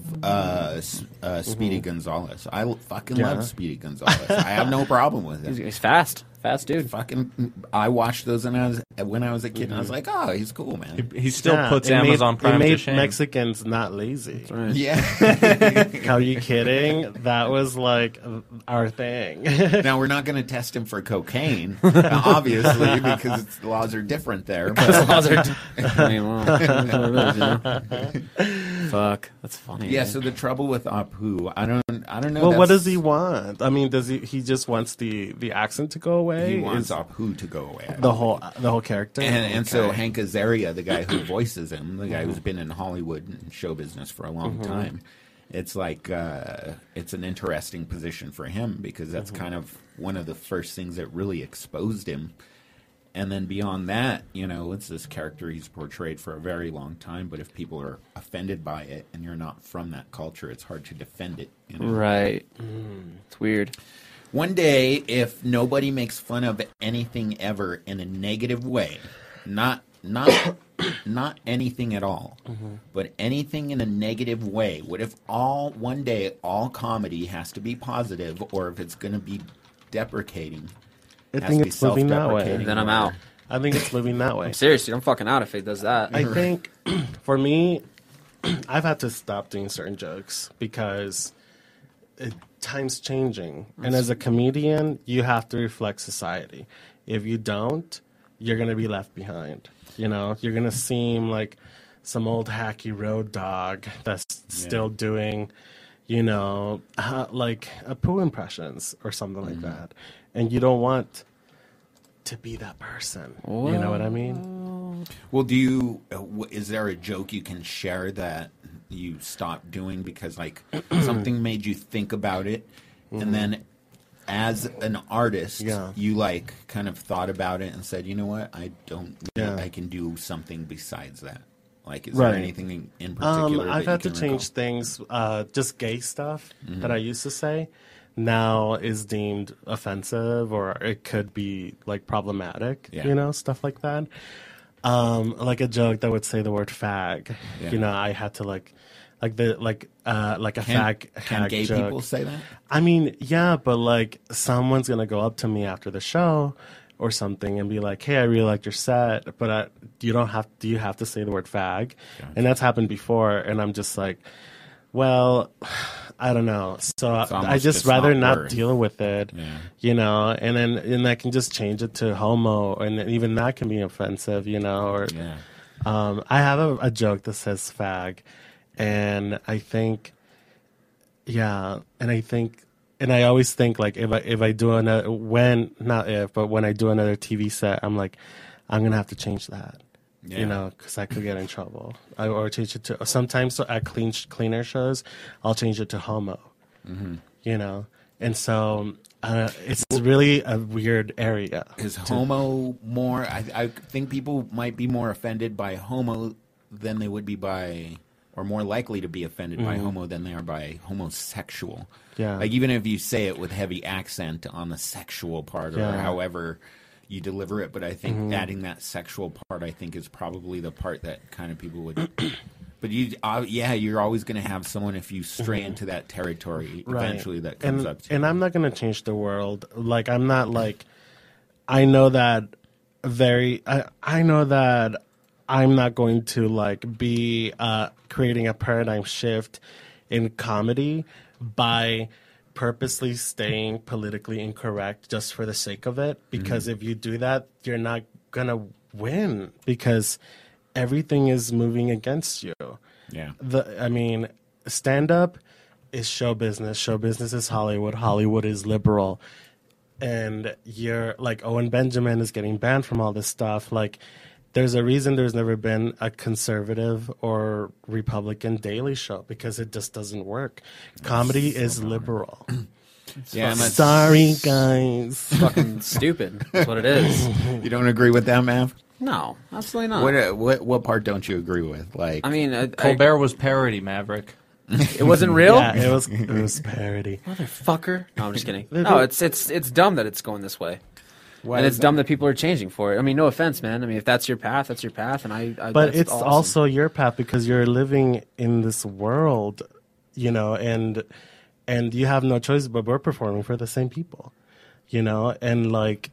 [SPEAKER 4] Speedy Gonzalez. I fucking love Speedy Gonzalez. I have no problem with him.
[SPEAKER 8] He's fast dude.
[SPEAKER 4] I watched those when I was a kid, and I was like, oh, he's cool, man.
[SPEAKER 2] He still puts Amazon Prime
[SPEAKER 9] it
[SPEAKER 2] to
[SPEAKER 9] made
[SPEAKER 2] shame.
[SPEAKER 9] Mexicans not lazy.
[SPEAKER 8] Right.
[SPEAKER 4] Yeah.
[SPEAKER 9] Are you kidding? That was like our thing.
[SPEAKER 4] Now we're not going to test him for cocaine, obviously, because the laws are different there. But
[SPEAKER 8] I mean, well, that's what it is, you know? Fuck, that's funny.
[SPEAKER 4] yeah.
[SPEAKER 8] man.
[SPEAKER 4] So the trouble with Apu, I don't know.
[SPEAKER 9] Well, what
[SPEAKER 4] that's-
[SPEAKER 9] does he want? I mean, does he just wants the accent to go away?
[SPEAKER 4] He wants
[SPEAKER 9] Is
[SPEAKER 4] Apu to go away.
[SPEAKER 9] the whole character?
[SPEAKER 4] And so Hank Azaria, the guy who voices him, the guy who's been in Hollywood and show business for a long time, it's like it's an interesting position for him because that's kind of one of the first things that really exposed him. And then beyond that, you know, it's this character he's portrayed for a very long time. But if people are offended by it and you're not from that culture, it's hard to defend it. You know?
[SPEAKER 8] Right. It's weird.
[SPEAKER 4] One day, if nobody makes fun of anything ever in a negative way, not anything at all, but anything in a negative way, what if one day all comedy has to be positive, or if it's going to be deprecating?
[SPEAKER 9] I
[SPEAKER 4] has
[SPEAKER 9] think
[SPEAKER 4] to be
[SPEAKER 9] it's moving that way.
[SPEAKER 4] self-deprecating,
[SPEAKER 8] Then I'm
[SPEAKER 4] or-
[SPEAKER 8] out.
[SPEAKER 9] I think it's moving that way.
[SPEAKER 8] Seriously, I'm fucking out if he does that.
[SPEAKER 9] I think for me, I've had to stop doing certain jokes because time's changing. And as a comedian, you have to reflect society. If you don't, you're going to be left behind. You know, you're going to seem like some old hacky road dog that's still doing, you know, like Apu impressions or something like that. And you don't want to be that person. You know what I mean?
[SPEAKER 4] Well, do you? Is there a joke you can share that you stopped doing because like something made you think about it, and then as an artist, you like kind of thought about it and said, you know what, I don't. I can do something besides that. Like, is there anything in particular?
[SPEAKER 9] I've
[SPEAKER 4] that
[SPEAKER 9] had
[SPEAKER 4] you
[SPEAKER 9] to
[SPEAKER 4] can
[SPEAKER 9] change things. Just gay stuff that I used to say now is deemed offensive, or it could be like problematic. You know, stuff like that. Like a joke that would say the word fag. You know, I had to like a fag.
[SPEAKER 4] Can gay
[SPEAKER 9] joke.
[SPEAKER 4] people say that?
[SPEAKER 9] I mean, yeah, but like someone's gonna go up to me after the show or something and be like, "Hey, I really liked your set, but do you have to say the word fag?" Gotcha. And that's happened before, and I'm just like, well, I don't know. So I just rather not deal with it, you know. And I can just change it to homo, and even that can be offensive, you know. Or I have a joke that says fag, and I think, and I always think like if I do another when I do another TV set, I'm like, I'm gonna have to change that. You know, because I could get in trouble. Or change it to sometimes at cleaner shows, I'll change it to homo. You know, and so it's really a weird area.
[SPEAKER 4] Is homo more? I think people might be more offended by homo than they would be by, or more likely to be offended by homo than they are by homosexual.
[SPEAKER 9] Yeah,
[SPEAKER 4] like even if you say it with heavy accent on the sexual part, or however you deliver it, but I think adding that sexual part, I think, is probably the part that kind of people would. But you're always going to have someone, if you stray into that territory, eventually that comes up to you.
[SPEAKER 9] And I'm not going to change the world. Like I'm not like, I know that I know that I'm not going to like be creating a paradigm shift in comedy by purposely staying politically incorrect just for the sake of it, because if you do that, you're not gonna win, because everything is moving against you. I mean, stand up is show business is Hollywood is liberal, and you're like, Owen Benjamin is getting banned from all this stuff. Like, there's a reason there's never been a conservative or Republican Daily Show, because it just doesn't work. Comedy is liberal. Sorry, guys.
[SPEAKER 8] Fucking stupid. That's what it is.
[SPEAKER 4] You don't agree with that, Mav?
[SPEAKER 8] No, absolutely not.
[SPEAKER 4] What part don't you agree with? Like,
[SPEAKER 8] I mean,
[SPEAKER 2] Colbert was parody, Maverick.
[SPEAKER 8] It wasn't real?
[SPEAKER 9] Yeah, it was parody.
[SPEAKER 8] Motherfucker. No, I'm just kidding. No, it's dumb that it's going this way. And it's dumb that people are changing for it. I mean, no offense, man. I mean, if that's your path, that's your path, and
[SPEAKER 9] But
[SPEAKER 8] that's
[SPEAKER 9] it's
[SPEAKER 8] awesome.
[SPEAKER 9] also your path because you're living in this world, you know, and you have no choice. But we're performing for the same people, you know, and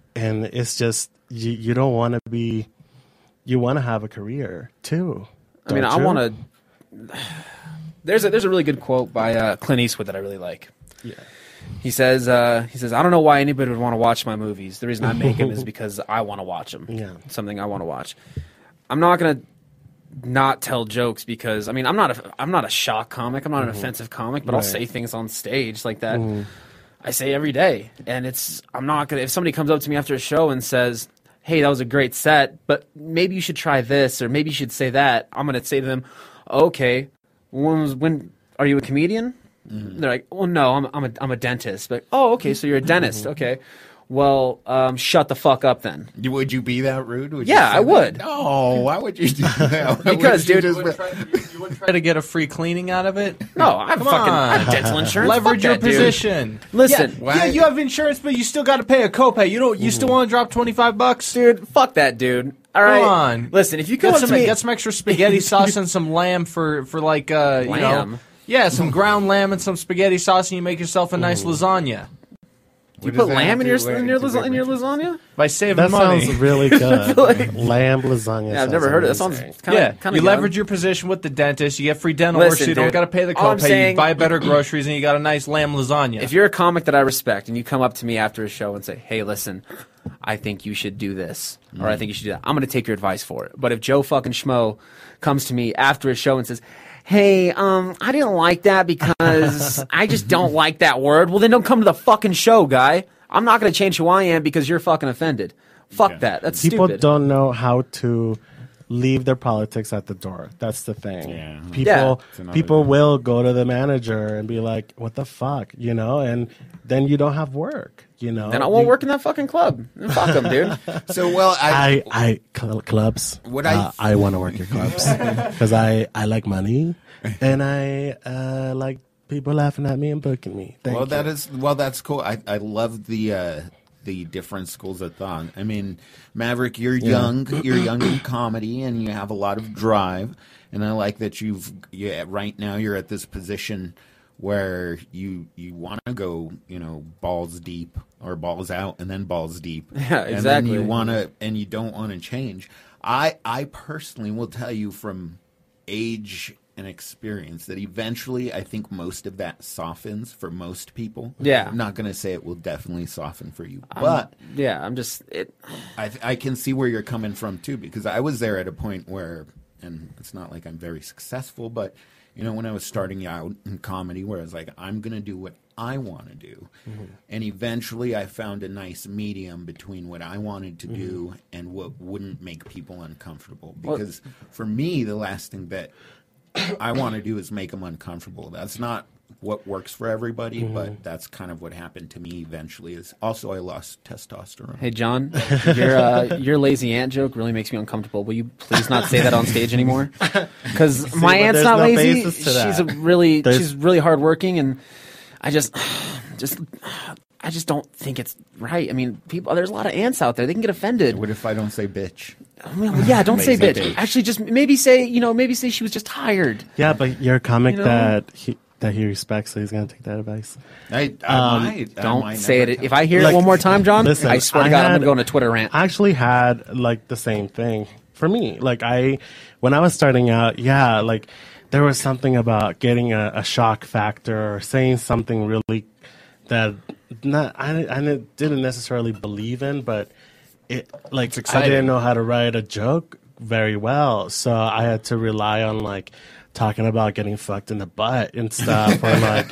[SPEAKER 9] it's just you don't want to be. You want to have a career too.
[SPEAKER 8] I mean, I want to. There's a really good quote by Clint Eastwood that I really like.
[SPEAKER 9] Yeah.
[SPEAKER 8] He says, I don't know why anybody would want to watch my movies. The reason I make them is because I want to watch them.
[SPEAKER 9] Yeah.
[SPEAKER 8] Something I want to watch. I'm not going to not tell jokes because, I mean, I'm not a shock comic. I'm not an offensive comic, but I'll say things on stage like that. I say every day. And I'm not going to, if somebody comes up to me after a show and says, hey, that was a great set, but maybe you should try this or maybe you should say that, I'm going to say to them, okay, when are you a comedian? They're like, well, no, I'm a dentist. But oh, okay, so you're a dentist. Okay, well, shut the fuck up then.
[SPEAKER 4] Would you be that rude? Would
[SPEAKER 8] Yeah,
[SPEAKER 4] you say
[SPEAKER 8] I would.
[SPEAKER 4] That? No, why would you do that? Why
[SPEAKER 8] Because,
[SPEAKER 4] would
[SPEAKER 8] dude,
[SPEAKER 4] you just-
[SPEAKER 2] You wouldn't try to get a free cleaning out of it?
[SPEAKER 8] No, I have dental insurance.
[SPEAKER 2] Leverage
[SPEAKER 8] Fuck
[SPEAKER 2] your
[SPEAKER 8] that, dude.
[SPEAKER 2] position.
[SPEAKER 8] Listen,
[SPEAKER 2] Yeah, you have insurance, but you still got to pay a copay. You still want to drop $25?
[SPEAKER 8] dude, fuck that, dude. All right,
[SPEAKER 2] Come on.
[SPEAKER 8] Listen, if you come
[SPEAKER 2] Get
[SPEAKER 8] up to me,
[SPEAKER 2] some extra spaghetti sauce and some lamb for like you know,
[SPEAKER 8] Lamb?
[SPEAKER 2] yeah, some ground lamb and some spaghetti sauce, and you make yourself a nice lasagna
[SPEAKER 8] you put lamb in your lasagna?
[SPEAKER 2] by saving
[SPEAKER 9] That
[SPEAKER 2] money.
[SPEAKER 9] sounds really good. Lamb lasagna.
[SPEAKER 8] Yeah, I've never heard of it. That sounds kind of
[SPEAKER 2] You leverage your position with the dentist. You get free dental work, so you don't
[SPEAKER 8] dude,
[SPEAKER 2] got to pay the
[SPEAKER 8] all I'm
[SPEAKER 2] copay. You
[SPEAKER 8] saying-
[SPEAKER 2] buy better groceries, and you got a nice lamb lasagna.
[SPEAKER 8] If you're a comic that I respect and you come up to me after a show and say, hey, listen, I think you should do this, or I think you should do that, I'm going to take your advice for it. But if Joe fucking Schmo comes to me after a show and says, hey, I didn't like that because I just don't like that word, well, then don't come to the fucking show, guy. I'm not going to change who I am because you're fucking offended. Fuck that. That's
[SPEAKER 9] People
[SPEAKER 8] stupid.
[SPEAKER 9] don't know how to leave their politics at the door. That's the thing.
[SPEAKER 4] Yeah.
[SPEAKER 9] People will go to the manager and be like, "What the fuck," you know, and then you don't have work. You know,
[SPEAKER 8] Then I won't work in that fucking club. Fuck them, dude.
[SPEAKER 4] So well,
[SPEAKER 9] clubs.
[SPEAKER 4] What
[SPEAKER 9] I want to work your clubs because I like money and I like people laughing at me and booking me. Thank you.
[SPEAKER 4] That's cool. I love the different schools of thought. I mean, Maverick, you're young in comedy, and you have a lot of drive. And I like that right now you're at this position where you want to go, you know, balls deep or balls out, and then balls deep.
[SPEAKER 8] Yeah,
[SPEAKER 4] And
[SPEAKER 8] exactly.
[SPEAKER 4] then you don't want to change. I personally will tell you from age and experience that eventually I think most of that softens for most people.
[SPEAKER 8] Yeah.
[SPEAKER 4] I'm not going to say it will definitely soften for you, but
[SPEAKER 8] Yeah, I'm just...
[SPEAKER 4] I can see where you're coming from too, because I was there at a point where, and it's not like I'm very successful, but you know, when I was starting out in comedy, where I was like, I'm going to do what I want to do. And eventually I found a nice medium between what I wanted to do and what wouldn't make people uncomfortable. Because for me, the last thing that I want to do is make them uncomfortable. That's not what works for everybody, but that's kind of what happened to me eventually. Is also I lost testosterone.
[SPEAKER 8] Hey, John, your lazy aunt joke really makes me uncomfortable. Will you please not say that on stage anymore? Because my
[SPEAKER 9] but
[SPEAKER 8] aunt's
[SPEAKER 9] there's
[SPEAKER 8] not
[SPEAKER 9] no
[SPEAKER 8] lazy.
[SPEAKER 9] basis to that.
[SPEAKER 8] She's really hardworking, and I just don't think it's right. I mean, there's a lot of aunts out there. They can get offended.
[SPEAKER 4] What if I don't say bitch?
[SPEAKER 8] Well, yeah, don't say
[SPEAKER 4] Lazy
[SPEAKER 8] bitch.
[SPEAKER 4] bitch.
[SPEAKER 8] Actually, just maybe say she was just tired.
[SPEAKER 9] Yeah, but you're a comic
[SPEAKER 8] You know?
[SPEAKER 9] that he respects, so he's gonna take that advice.
[SPEAKER 4] I
[SPEAKER 8] Don't
[SPEAKER 4] might
[SPEAKER 8] say
[SPEAKER 4] never
[SPEAKER 8] it.
[SPEAKER 4] tell
[SPEAKER 8] If I hear
[SPEAKER 9] Like,
[SPEAKER 8] it one more time, John,
[SPEAKER 9] listen,
[SPEAKER 8] I swear to
[SPEAKER 9] I
[SPEAKER 8] God, I'm
[SPEAKER 9] had-
[SPEAKER 8] gonna go on a Twitter rant.
[SPEAKER 9] I actually had like the same thing for me. Like when I was starting out, like there was something about getting a shock factor or saying something really that I didn't necessarily believe in, but I didn't know how to write a joke very well, so I had to rely on like talking about getting fucked in the butt and stuff,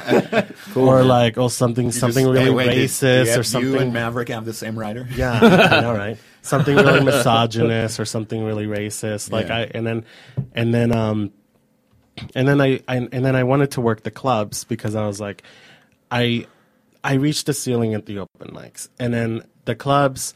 [SPEAKER 9] or something really racist or something.
[SPEAKER 4] You and Maverick have the same writer.
[SPEAKER 9] Yeah, I know, right? Something really misogynist or something really racist. And then I wanted to work the clubs because I was like, I reached the ceiling at the open mics, and then the clubs.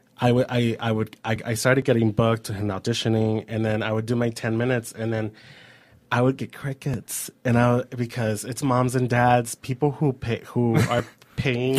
[SPEAKER 9] I started getting booked and auditioning, and then I would do my 10 minutes, and then I would get crickets, because it's moms and dads, people who are paying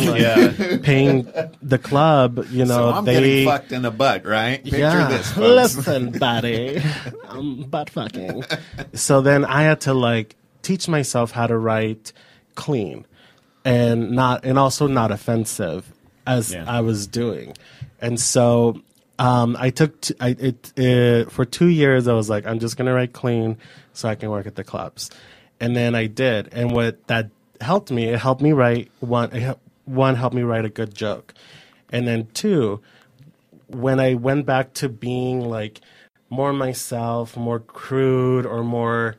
[SPEAKER 9] the club, you know,
[SPEAKER 4] So I'm getting fucked in the butt, right? Picture this, folks.
[SPEAKER 9] Listen, buddy, I'm butt fucking. So then I had to like teach myself how to write clean and also not offensive as I was doing. And so I took for 2 years I was like, I'm just gonna write clean so I can work at the clubs. And then I did, and what that helped me, it helped me write one helped me write a good joke, and then two, when I went back to being like more myself, more crude or more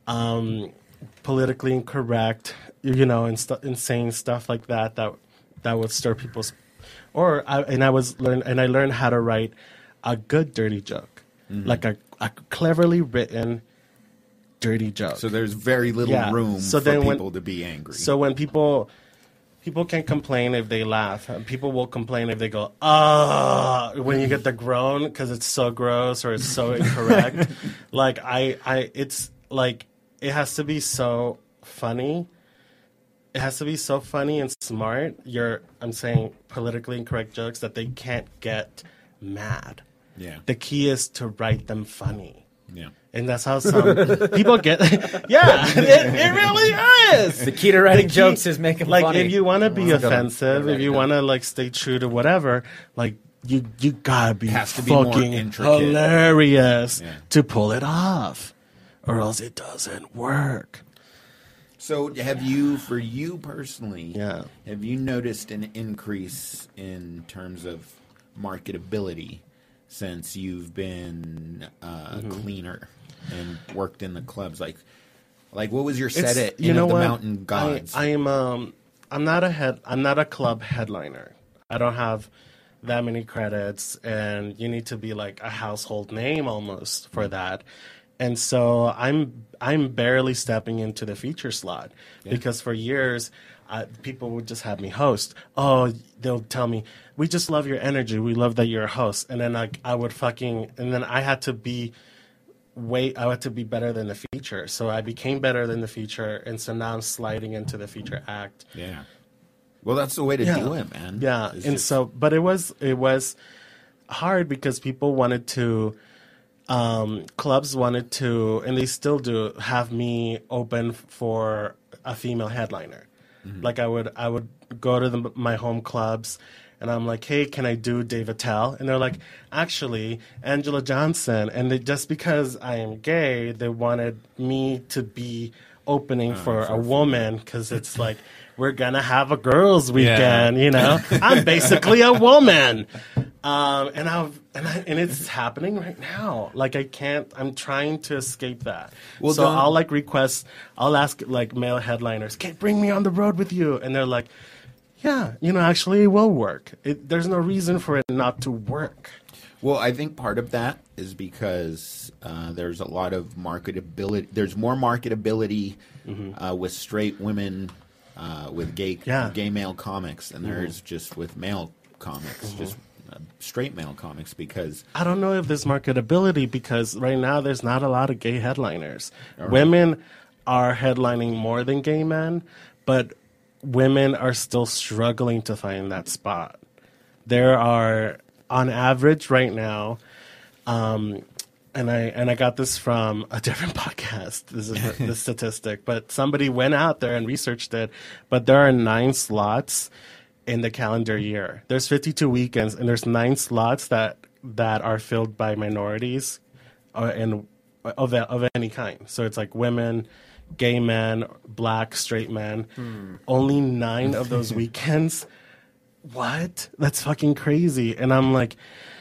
[SPEAKER 9] politically incorrect, you know, and saying stuff like that would stir people's, I learned how to write a good dirty joke, like a cleverly written dirty joke.
[SPEAKER 4] So there's very little room for people to be angry.
[SPEAKER 9] So when people can complain if they laugh, people will complain if they go, when you get the groan because it's so gross or it's so incorrect. Like it's like it has to be so funny. It has to be so funny and smart. I'm saying politically incorrect jokes that they can't get mad.
[SPEAKER 4] Yeah.
[SPEAKER 9] The key is to write them funny.
[SPEAKER 4] Yeah.
[SPEAKER 9] And that's how some people get. Yeah, it really is.
[SPEAKER 8] The key to writing jokes is making them
[SPEAKER 9] like
[SPEAKER 8] funny.
[SPEAKER 9] if you want to be offensive, if you want to like stay true to whatever, like you gotta be fucking hilarious to pull it off, or else it doesn't work.
[SPEAKER 4] So for you personally, have you noticed an increase in terms of marketability since you've been cleaner and worked in the clubs? Like what was your set at the Mountain Gods?
[SPEAKER 9] I'm not a club headliner. I don't have that many credits, and you need to be like a household name almost for that. And so I'm barely stepping into the feature slot because for years people would just have me host. Oh, they'll tell me, we just love your energy. We love that you're a host. And then I had to be better than the feature. So I became better than the feature. And so now I'm sliding into the feature act.
[SPEAKER 4] Yeah. Well, that's the way to do it, man.
[SPEAKER 9] Yeah. But it was hard because people wanted to, clubs wanted to, and they still do, have me open for a female headliner. Mm-hmm. Like I would go to my home clubs, and I'm like, hey, can I do Dave Attell? And they're like, actually, Angela Johnson. And just because I am gay, they wanted me to be opening for a woman because it's like, we're going to have a girls' weekend, you know? I'm basically a woman. And it's happening right now. Like I'm trying to escape that. Well, so I'll ask like male headliners, bring me on the road with you. And they're like, yeah, actually it will work. There's no reason for it not to work.
[SPEAKER 4] Well, I think part of that is because there's a lot of marketability. There's more marketability with straight women, with gay male comics than there is just with male comics, just straight male comics. Because
[SPEAKER 9] I don't know if there's marketability because right now there's not a lot of gay headliners. Right. Women are headlining more than gay men, but women are still struggling to find that spot. There are, on average right now, and I got this from a different podcast. This is the statistic, but somebody went out there and researched it. But there are 9 slots in the calendar year. There's 52 weekends, and there's 9 slots that are filled by minorities, and of any kind. So it's like women, gay men, black, straight men. Only 9 of those weekends. What? That's fucking crazy. And I'm like,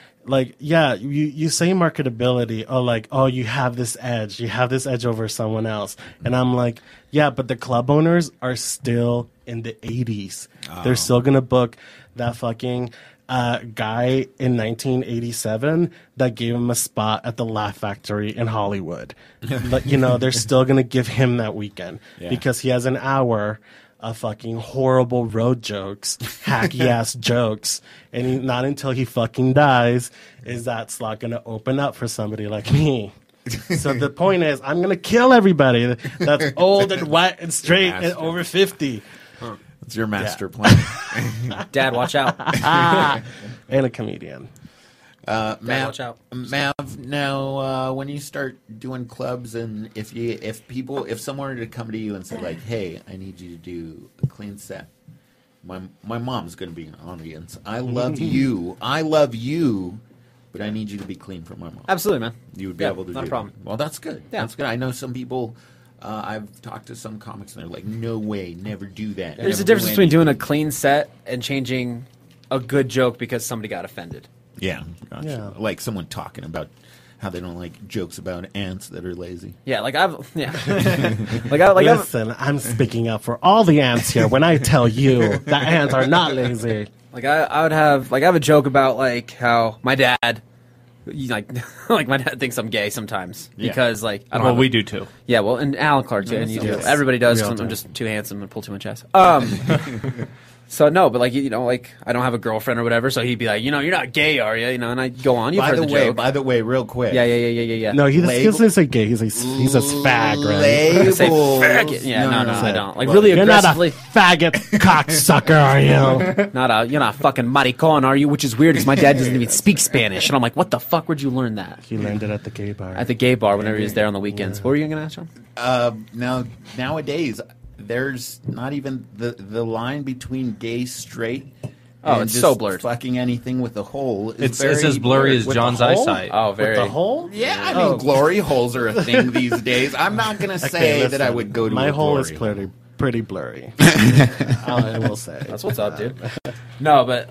[SPEAKER 9] yeah, you say marketability, you have this edge over someone else. And I'm like, yeah, but the club owners are still in the 80s. Oh. They're still going to book that fucking guy in 1987 that gave him a spot at the Laugh Factory in Hollywood. But, they're still going to give him that weekend because he has an hour of fucking horrible road jokes, hacky ass jokes, and not until he fucking dies is that slot gonna open up for somebody like me. So the point is, I'm gonna kill everybody that's old and white and straight and over 50.
[SPEAKER 4] It's your master plan.
[SPEAKER 8] Dad, watch out.
[SPEAKER 9] And a comedian.
[SPEAKER 8] Watch out.
[SPEAKER 4] Mav, now when you start doing clubs, and if someone were to come to you and say like, "Hey, I need you to do a clean set," my mom's going to be an audience. I love you, but I need you to be clean for my mom.
[SPEAKER 8] Absolutely, man.
[SPEAKER 4] You would be able to
[SPEAKER 8] not
[SPEAKER 4] do
[SPEAKER 8] a problem.
[SPEAKER 4] that. Well, that's good.
[SPEAKER 8] Yeah.
[SPEAKER 4] That's good. I know some people. I've talked to some comics and they're like, "No way, never do that."
[SPEAKER 8] There's
[SPEAKER 4] Never
[SPEAKER 8] a difference
[SPEAKER 4] do
[SPEAKER 8] between doing a
[SPEAKER 4] anything."
[SPEAKER 8] clean set and changing a good joke because somebody got offended.
[SPEAKER 4] Yeah, gotcha.
[SPEAKER 9] Yeah.
[SPEAKER 4] Like someone talking about how they don't like jokes about ants that are lazy.
[SPEAKER 8] Yeah, like I've
[SPEAKER 9] Listen, I'm speaking up for all the ants here when I tell you that ants are not lazy.
[SPEAKER 8] I would have I have a joke about like how my dad, like my dad thinks I'm gay sometimes because like I don't.
[SPEAKER 2] Well,
[SPEAKER 8] have
[SPEAKER 2] we do too.
[SPEAKER 8] Yeah, well, and Alan Clark too, and you do.
[SPEAKER 9] Yes.
[SPEAKER 8] Everybody does.
[SPEAKER 9] We all
[SPEAKER 8] 'Cause I'm
[SPEAKER 9] do.
[SPEAKER 8] just too handsome and pull too much ass. So no, but like like I don't have a girlfriend or whatever. So he'd be like, you're not gay, are you? And I go on. You've
[SPEAKER 4] By
[SPEAKER 8] heard
[SPEAKER 4] the
[SPEAKER 8] the
[SPEAKER 4] way,
[SPEAKER 8] joke.
[SPEAKER 4] real quick.
[SPEAKER 8] Yeah.
[SPEAKER 9] No, he
[SPEAKER 4] Label-
[SPEAKER 9] doesn't say gay. He's a fag, right?
[SPEAKER 4] Labels.
[SPEAKER 8] Say faggot. Yeah, no, I don't. Like really
[SPEAKER 9] You're not a
[SPEAKER 8] aggressively.
[SPEAKER 9] faggot cocksucker, are you?
[SPEAKER 8] You're not fucking maricon, are you? Which is weird because my dad doesn't even speak Spanish, and I'm like, what the fuck? Where'd you learn that?
[SPEAKER 9] He learned it at the gay bar.
[SPEAKER 8] At the gay bar whenever he was there on the weekends. What were you gonna ask, John?
[SPEAKER 4] Nowadays, there's not even the line between gay, straight.
[SPEAKER 8] Oh,
[SPEAKER 4] and
[SPEAKER 8] it's
[SPEAKER 4] just
[SPEAKER 8] so blurred.
[SPEAKER 4] Fucking anything with a hole.
[SPEAKER 2] It's as blurry as
[SPEAKER 4] With
[SPEAKER 2] John's
[SPEAKER 4] the hole?
[SPEAKER 2] eyesight.
[SPEAKER 8] Oh,
[SPEAKER 9] With
[SPEAKER 8] very.
[SPEAKER 9] the hole?
[SPEAKER 4] Yeah, I mean, glory holes are a thing these days. I'm not going to say that I would go to
[SPEAKER 9] my
[SPEAKER 4] a
[SPEAKER 9] hole
[SPEAKER 4] glory
[SPEAKER 9] is pretty blurry. I will say.
[SPEAKER 8] That's what's up, dude. No, but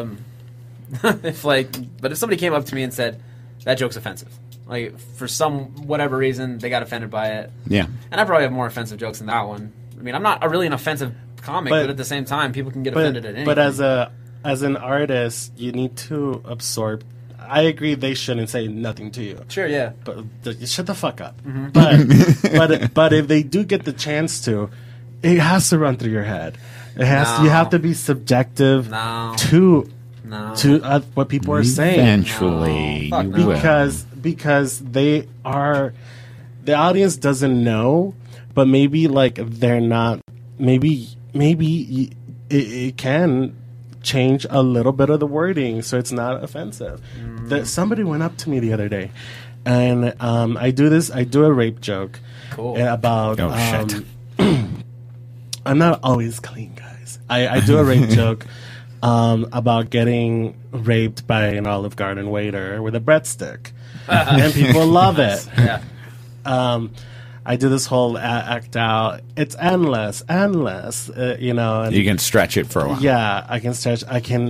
[SPEAKER 8] if somebody came up to me and said that joke's offensive, like for some whatever reason they got offended by it,
[SPEAKER 4] Yeah.
[SPEAKER 8] and I probably have more offensive jokes than that one. I mean, I'm not really an offensive comic, but at the same time, people can get offended at anything.
[SPEAKER 9] But as an artist, you need to absorb. I agree they shouldn't say nothing to you.
[SPEAKER 8] Sure, yeah.
[SPEAKER 9] But shut the fuck up.
[SPEAKER 8] Mm-hmm.
[SPEAKER 9] But if they do get the chance to, it has to run through your head. It has. You have to be subjective to what people are saying.
[SPEAKER 4] Eventually,
[SPEAKER 8] No.
[SPEAKER 4] you
[SPEAKER 8] Fuck no.
[SPEAKER 4] will.
[SPEAKER 9] Because they are, the audience doesn't know, but maybe like they're not. Maybe it can change a little bit of the wording so it's not offensive. Somebody went up to me the other day, and I do a rape joke.
[SPEAKER 8] Cool.
[SPEAKER 9] About
[SPEAKER 4] shit.
[SPEAKER 9] I'm not always clean, guys. I do a rape joke about getting raped by an Olive Garden waiter with a breadstick, and people love it.
[SPEAKER 8] Yeah.
[SPEAKER 9] I do this whole act out. It's endless, you know. And
[SPEAKER 4] You can stretch it for a while.
[SPEAKER 9] yeah, I can stretch. I can.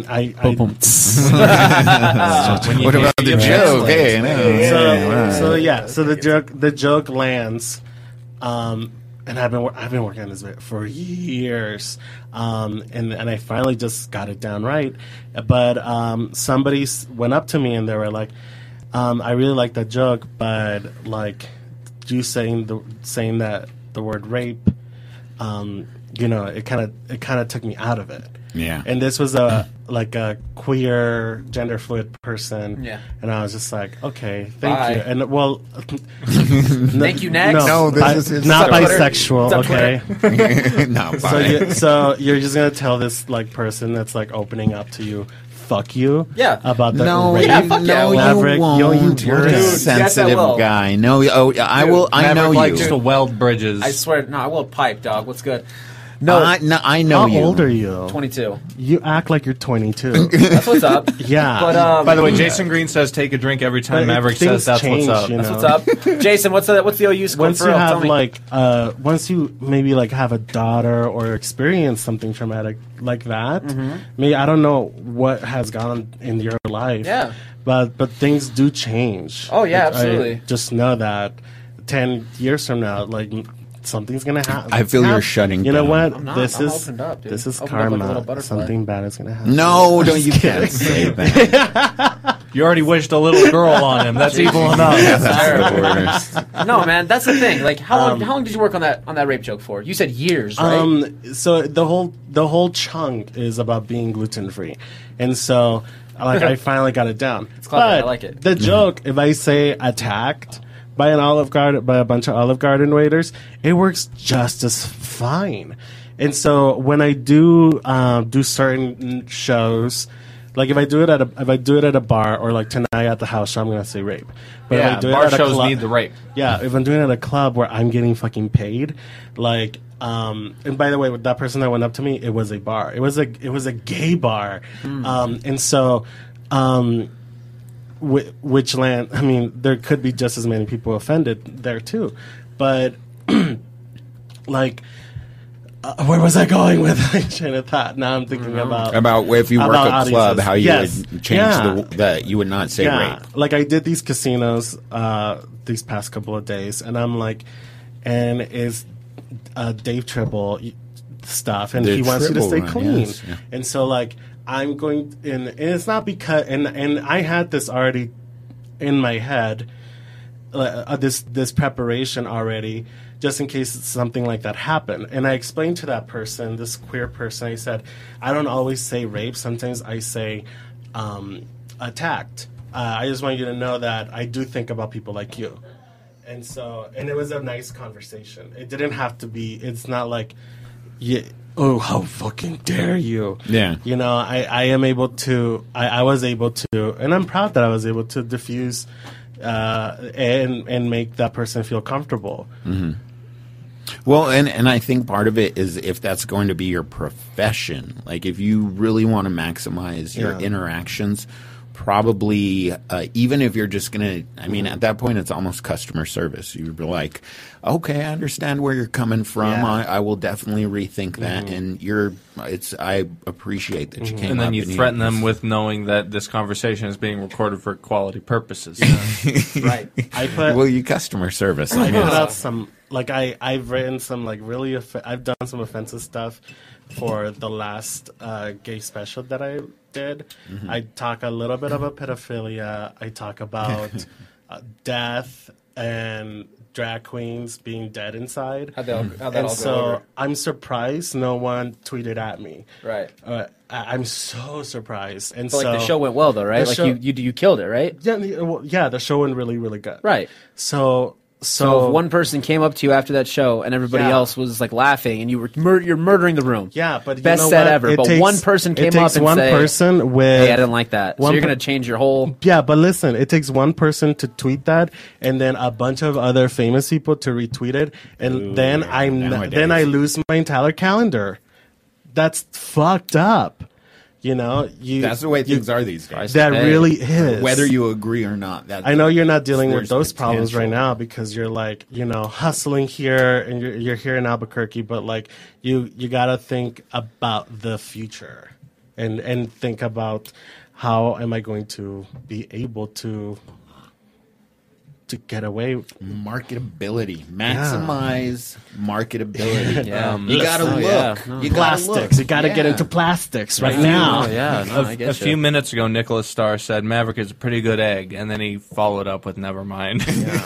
[SPEAKER 4] What about the joke? Hey,
[SPEAKER 9] So the joke lands, and I've been working on this bit for years, and I finally just got it down right. But somebody went up to me and they were like, "I really like that joke, but like you saying that the word rape, you know, it kind of took me out of it."
[SPEAKER 4] Yeah.
[SPEAKER 9] And this was a queer, gender fluid person.
[SPEAKER 8] Yeah.
[SPEAKER 9] And I was just like, okay, thank
[SPEAKER 8] Bye.
[SPEAKER 9] you. And well,
[SPEAKER 8] Thank you, next.
[SPEAKER 4] No, this is
[SPEAKER 9] not
[SPEAKER 8] Twitter.
[SPEAKER 9] bisexual.
[SPEAKER 8] It's on
[SPEAKER 9] Okay.
[SPEAKER 4] No,
[SPEAKER 9] So you're just gonna tell this like person that's like opening up to you, fuck you.
[SPEAKER 8] Yeah.
[SPEAKER 9] About the
[SPEAKER 4] no,
[SPEAKER 9] rape.
[SPEAKER 8] Yeah, fuck yeah,
[SPEAKER 4] you
[SPEAKER 9] Maverick,
[SPEAKER 4] won't.
[SPEAKER 9] yo, you
[SPEAKER 4] You're a
[SPEAKER 9] wouldn't. Dude,
[SPEAKER 8] yes, I
[SPEAKER 4] sensitive
[SPEAKER 8] will.
[SPEAKER 4] guy. No, I will. I know
[SPEAKER 2] Maverick
[SPEAKER 4] you.
[SPEAKER 2] likes to weld bridges.
[SPEAKER 8] I swear, no, I will pipe, dog. What's good?
[SPEAKER 4] No, I know
[SPEAKER 9] How
[SPEAKER 4] you.
[SPEAKER 9] old are you?
[SPEAKER 8] 22.
[SPEAKER 9] You act like you're 22.
[SPEAKER 8] That's what's up.
[SPEAKER 9] Yeah.
[SPEAKER 8] But
[SPEAKER 2] By the way, Jason Green says take a drink every time
[SPEAKER 9] But
[SPEAKER 2] Maverick
[SPEAKER 9] things
[SPEAKER 2] says that's
[SPEAKER 9] change,
[SPEAKER 2] what's up.
[SPEAKER 9] you know.
[SPEAKER 8] That's what's up. Jason, what's the OU score
[SPEAKER 9] Once
[SPEAKER 8] for
[SPEAKER 9] you
[SPEAKER 8] real? Tell
[SPEAKER 9] have
[SPEAKER 8] me.
[SPEAKER 9] like, once you maybe like have a daughter or experience something traumatic like that, maybe I don't know what has gone on in your life.
[SPEAKER 8] Yeah.
[SPEAKER 9] But things do change.
[SPEAKER 8] Oh, yeah,
[SPEAKER 9] Like,
[SPEAKER 8] absolutely.
[SPEAKER 9] I just know that 10 years from now, like something's gonna happen.
[SPEAKER 4] I feel you're shutting
[SPEAKER 9] You know
[SPEAKER 4] down.
[SPEAKER 9] what?
[SPEAKER 8] I'm not.
[SPEAKER 9] This
[SPEAKER 8] I'm
[SPEAKER 9] is
[SPEAKER 8] opened up, dude.
[SPEAKER 9] this is
[SPEAKER 8] Opened up like a
[SPEAKER 9] karma.
[SPEAKER 8] little butterfly.
[SPEAKER 9] Something bad is gonna happen.
[SPEAKER 4] No, don't you can't say that.
[SPEAKER 2] You already wished a little girl on him. That's evil enough.
[SPEAKER 4] That's the worst.
[SPEAKER 8] No, man, that's the thing. Like, how long did you work on that rape joke for? You said years, right?
[SPEAKER 9] So the whole chunk is about being gluten free, and so like I finally got it down. It's
[SPEAKER 8] clever. I
[SPEAKER 9] But
[SPEAKER 8] like it.
[SPEAKER 9] The joke, if I say attacked by a bunch of Olive Garden waiters, it works just as fine And so when I do do certain shows, like if I do it at a bar or like tonight at the house show, I'm gonna say rape. But if I do
[SPEAKER 2] bar
[SPEAKER 9] it at
[SPEAKER 2] shows
[SPEAKER 9] a club,
[SPEAKER 2] need the rape.
[SPEAKER 9] Yeah, if I'm doing it at a club where I'm getting fucking paid, like, and by the way, with that person that went up to me, it was a bar. It was a gay bar, and so, which land? I mean, there could be just as many people offended there too, but like. Where was I going with my train of thought? Now I'm thinking about
[SPEAKER 4] if you work a
[SPEAKER 9] audiences.
[SPEAKER 4] club, how you
[SPEAKER 9] Yes.
[SPEAKER 4] would change that you would not say rape.
[SPEAKER 9] Like I did these casinos these past couple of days, and I'm like, and it's Dave Tribble stuff, and
[SPEAKER 4] The
[SPEAKER 9] he wants you to
[SPEAKER 4] Tribble
[SPEAKER 9] stay
[SPEAKER 4] run,
[SPEAKER 9] clean.
[SPEAKER 4] yes, yeah.
[SPEAKER 9] And so like I'm going, and it's not because, and I had this already in my head, this preparation already, just in case something like that happened. And I explained to that person, this queer person, I said, I don't always say rape. Sometimes I say attacked. I just want you to know that I do think about people like you. And so, and it was a nice conversation. It didn't have to be, it's not like, oh, how fucking dare you.
[SPEAKER 4] Yeah.
[SPEAKER 9] You know, I am able to, I was able to, and I'm proud that I was able to diffuse and make that person feel comfortable.
[SPEAKER 4] Mm-hmm. Well, and I think part of it is if that's going to be your profession, like if you really want to maximize your interactions, probably even if you're just going to, I mean, at that point, it's almost customer service. You'd be like, okay, I understand where you're coming from.
[SPEAKER 9] Yeah.
[SPEAKER 4] I will definitely rethink that. And I appreciate that you came
[SPEAKER 2] And then
[SPEAKER 4] up
[SPEAKER 2] you threaten them with knowing that this conversation is being recorded for quality purposes.
[SPEAKER 8] Right.
[SPEAKER 4] well, you customer service.
[SPEAKER 9] I
[SPEAKER 4] I
[SPEAKER 9] put
[SPEAKER 4] guess.
[SPEAKER 9] out some, like I've written some like really, I've done some offensive stuff for the last gay special that I did.
[SPEAKER 4] Mm-hmm.
[SPEAKER 9] I talk a little bit about pedophilia. I talk about death and drag queens being dead inside.
[SPEAKER 8] How'd that
[SPEAKER 9] And
[SPEAKER 8] all go
[SPEAKER 9] so
[SPEAKER 8] over?
[SPEAKER 9] I'm surprised no one tweeted at me.
[SPEAKER 8] Right.
[SPEAKER 9] I'm so surprised. And
[SPEAKER 8] But
[SPEAKER 9] so
[SPEAKER 8] like the show went well though, right?
[SPEAKER 9] the
[SPEAKER 8] Like
[SPEAKER 9] show-
[SPEAKER 8] you killed it, right?
[SPEAKER 9] yeah, the show went really, really good.
[SPEAKER 8] Right.
[SPEAKER 9] So
[SPEAKER 8] So if one person came up to you after that show and everybody
[SPEAKER 9] Yeah.
[SPEAKER 8] else was like laughing and you were you're murdering the room.
[SPEAKER 9] Yeah, but you
[SPEAKER 8] best
[SPEAKER 9] know
[SPEAKER 8] set
[SPEAKER 9] what?
[SPEAKER 8] ever.
[SPEAKER 9] It
[SPEAKER 8] But
[SPEAKER 9] takes-
[SPEAKER 8] one person
[SPEAKER 9] it
[SPEAKER 8] came
[SPEAKER 9] takes
[SPEAKER 8] up and
[SPEAKER 9] one
[SPEAKER 8] say,
[SPEAKER 9] person with
[SPEAKER 8] "Hey, I didn't like that." So
[SPEAKER 9] one
[SPEAKER 8] you're
[SPEAKER 9] per-
[SPEAKER 8] gonna change your whole.
[SPEAKER 9] Yeah, but listen, it takes one person to tweet that, and then a bunch of other famous people to retweet it, and then I lose my entire calendar. That's fucked up. You know,
[SPEAKER 4] That's the way things are these days.
[SPEAKER 9] That
[SPEAKER 8] Hey.
[SPEAKER 9] really is.
[SPEAKER 4] Whether you agree or not.
[SPEAKER 9] I know you're not dealing with
[SPEAKER 4] There's
[SPEAKER 9] those problems right
[SPEAKER 4] potential.
[SPEAKER 9] now because you're like, you know, hustling here and you're here in Albuquerque, but like you got to think about the future and think about how am I going to be able to get away.
[SPEAKER 4] Marketability. Maximize marketability.
[SPEAKER 8] Yeah.
[SPEAKER 4] You gotta
[SPEAKER 8] Oh,
[SPEAKER 4] look.
[SPEAKER 8] yeah. No.
[SPEAKER 4] You gotta look.
[SPEAKER 9] Plastics. You got to get
[SPEAKER 4] Yeah.
[SPEAKER 9] into plastics right now.
[SPEAKER 8] Oh yeah, no, I
[SPEAKER 2] A
[SPEAKER 8] get
[SPEAKER 2] few minutes ago, Nicholas Starr said Maverick is a pretty good egg, and then he followed up with "Never mind."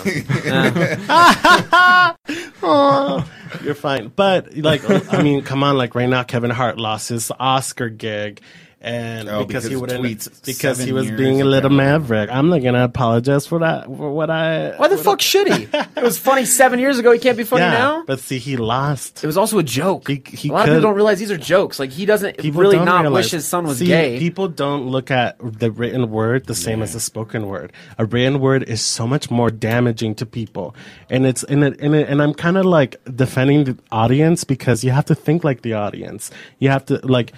[SPEAKER 9] You're fine. But like, I mean, come on, like right now, Kevin Hart lost his Oscar gig. And because he
[SPEAKER 4] because
[SPEAKER 9] wouldn't,
[SPEAKER 4] tweets
[SPEAKER 9] because he
[SPEAKER 4] 7
[SPEAKER 9] was
[SPEAKER 4] years
[SPEAKER 9] being a little
[SPEAKER 4] ago.
[SPEAKER 9] maverick. I'm not gonna apologize for that. For what I.
[SPEAKER 8] Why the fuck should he? It was funny 7 years ago. He can't be funny
[SPEAKER 9] Yeah,
[SPEAKER 8] now.
[SPEAKER 9] but see, he lost.
[SPEAKER 8] It was also a joke.
[SPEAKER 9] He
[SPEAKER 8] a lot of
[SPEAKER 9] could-
[SPEAKER 8] people don't realize these are jokes. Like he doesn't
[SPEAKER 9] People
[SPEAKER 8] really
[SPEAKER 9] don't
[SPEAKER 8] not
[SPEAKER 9] realize-
[SPEAKER 8] wish his son was
[SPEAKER 9] See,
[SPEAKER 8] gay.
[SPEAKER 9] People don't look at the written word the same as the spoken word. A written word is so much more damaging to people, and and I'm kind of like defending the audience because you have to think like the audience. You have to like.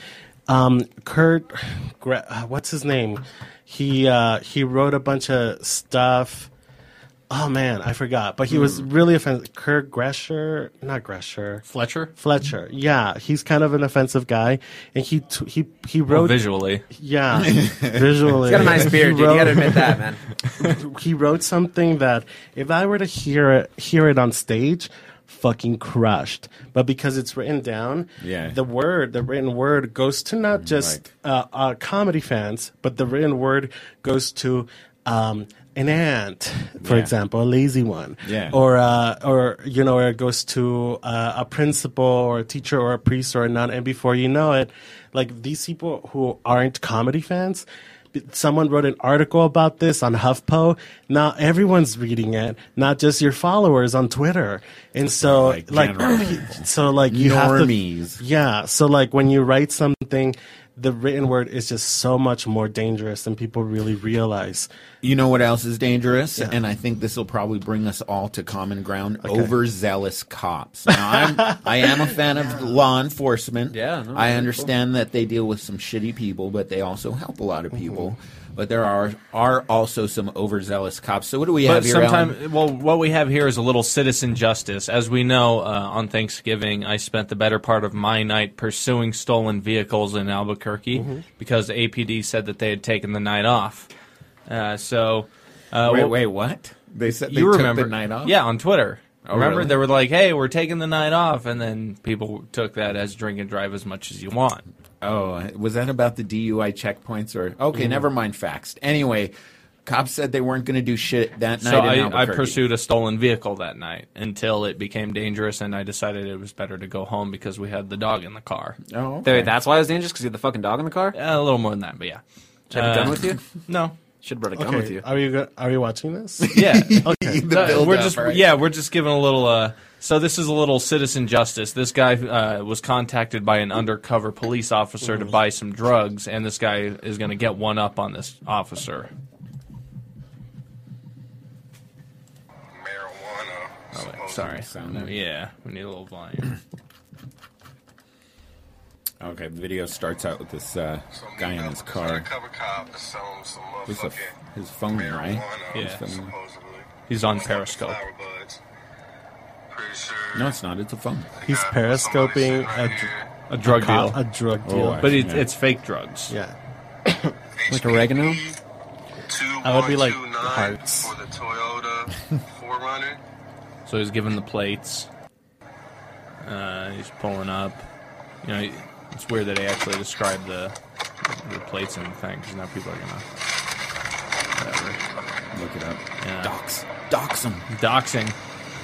[SPEAKER 9] What's his name? He wrote a bunch of stuff. Oh man, I forgot. But he was really offensive. Kurt Fletcher. Fletcher. Yeah, he's kind of an offensive guy, and he wrote
[SPEAKER 2] Visually,
[SPEAKER 9] Yeah, visually.
[SPEAKER 8] He's got a nice beard, dude. You gotta admit that, man.
[SPEAKER 9] He wrote something that if I were to hear it on stage, fucking crushed. But because it's written down, the written word goes to not just comedy fans, but the written word goes to an ant, for example, a lazy one, or you know, or it goes to a principal or a teacher or a priest or a nun, and before you know it, like these people who aren't comedy fans, someone wrote an article about this on HuffPo. Now everyone's reading it, not just your followers on Twitter. And so,
[SPEAKER 4] general people.
[SPEAKER 9] so you have to,
[SPEAKER 4] Normies.
[SPEAKER 9] yeah. So when you write something, the written word is just so much more dangerous than people really realize.
[SPEAKER 4] You know what else is dangerous? Yeah. And I think this will probably bring us all to common ground. Okay. Overzealous cops. Now, I am a fan of law enforcement.
[SPEAKER 8] Yeah, no,
[SPEAKER 4] I understand that they deal with some shitty people, but they also help a lot of people. But there are also some overzealous cops. So what do we have here, Alan?
[SPEAKER 2] Well, what we have here is a little citizen justice. As we know, on Thanksgiving, I spent the better part of my night pursuing stolen vehicles in Albuquerque because APD said that they had taken the night off.
[SPEAKER 4] Wait, what? They said they took the night off?
[SPEAKER 2] Yeah, on Twitter.
[SPEAKER 4] Oh,
[SPEAKER 2] remember,
[SPEAKER 4] really?
[SPEAKER 2] they were like, hey, we're taking the night off, and then people took that as drink and drive as much as you want.
[SPEAKER 4] Oh, was that about the DUI checkpoints? Or okay, never mind facts. Anyway, cops said they weren't going to do shit that night in Albuquerque.
[SPEAKER 2] I pursued a stolen vehicle that night until it became dangerous, and I decided it was better to go home because we had the dog in the car.
[SPEAKER 4] Oh, okay.
[SPEAKER 8] Wait, that's why it was dangerous? Because you had the fucking dog in the car?
[SPEAKER 2] A little more than that, but yeah.
[SPEAKER 8] Should I have a gun with you?
[SPEAKER 2] No.
[SPEAKER 8] Should have brought a gun with you.
[SPEAKER 9] Are you watching this?
[SPEAKER 2] Yeah.
[SPEAKER 4] Okay.
[SPEAKER 2] We're just giving a little. So this is a little citizen justice. This guy was contacted by an undercover police officer to buy some drugs, and this guy is going to get one up on this officer.
[SPEAKER 7] Marijuana.
[SPEAKER 2] Oh, wait, sorry. Yeah, we need a little volume.
[SPEAKER 4] Okay, the video starts out with this guy in his car. This is his phone, right?
[SPEAKER 2] Yeah. He's on Periscope.
[SPEAKER 4] No, it's not. It's a phone.
[SPEAKER 9] He's periscoping
[SPEAKER 2] A drug deal.
[SPEAKER 9] A drug deal.
[SPEAKER 2] But it's fake drugs.
[SPEAKER 9] Yeah.
[SPEAKER 8] Like oregano?
[SPEAKER 9] I would be like hearts.
[SPEAKER 7] For the Toyota 4Runner.
[SPEAKER 2] So he's giving the plates. He's pulling up. You know, it's weird that he actually described the plates and the thing, because now people are gonna whatever
[SPEAKER 4] Look it up.
[SPEAKER 2] Yeah.
[SPEAKER 4] Dox him.
[SPEAKER 2] Doxing.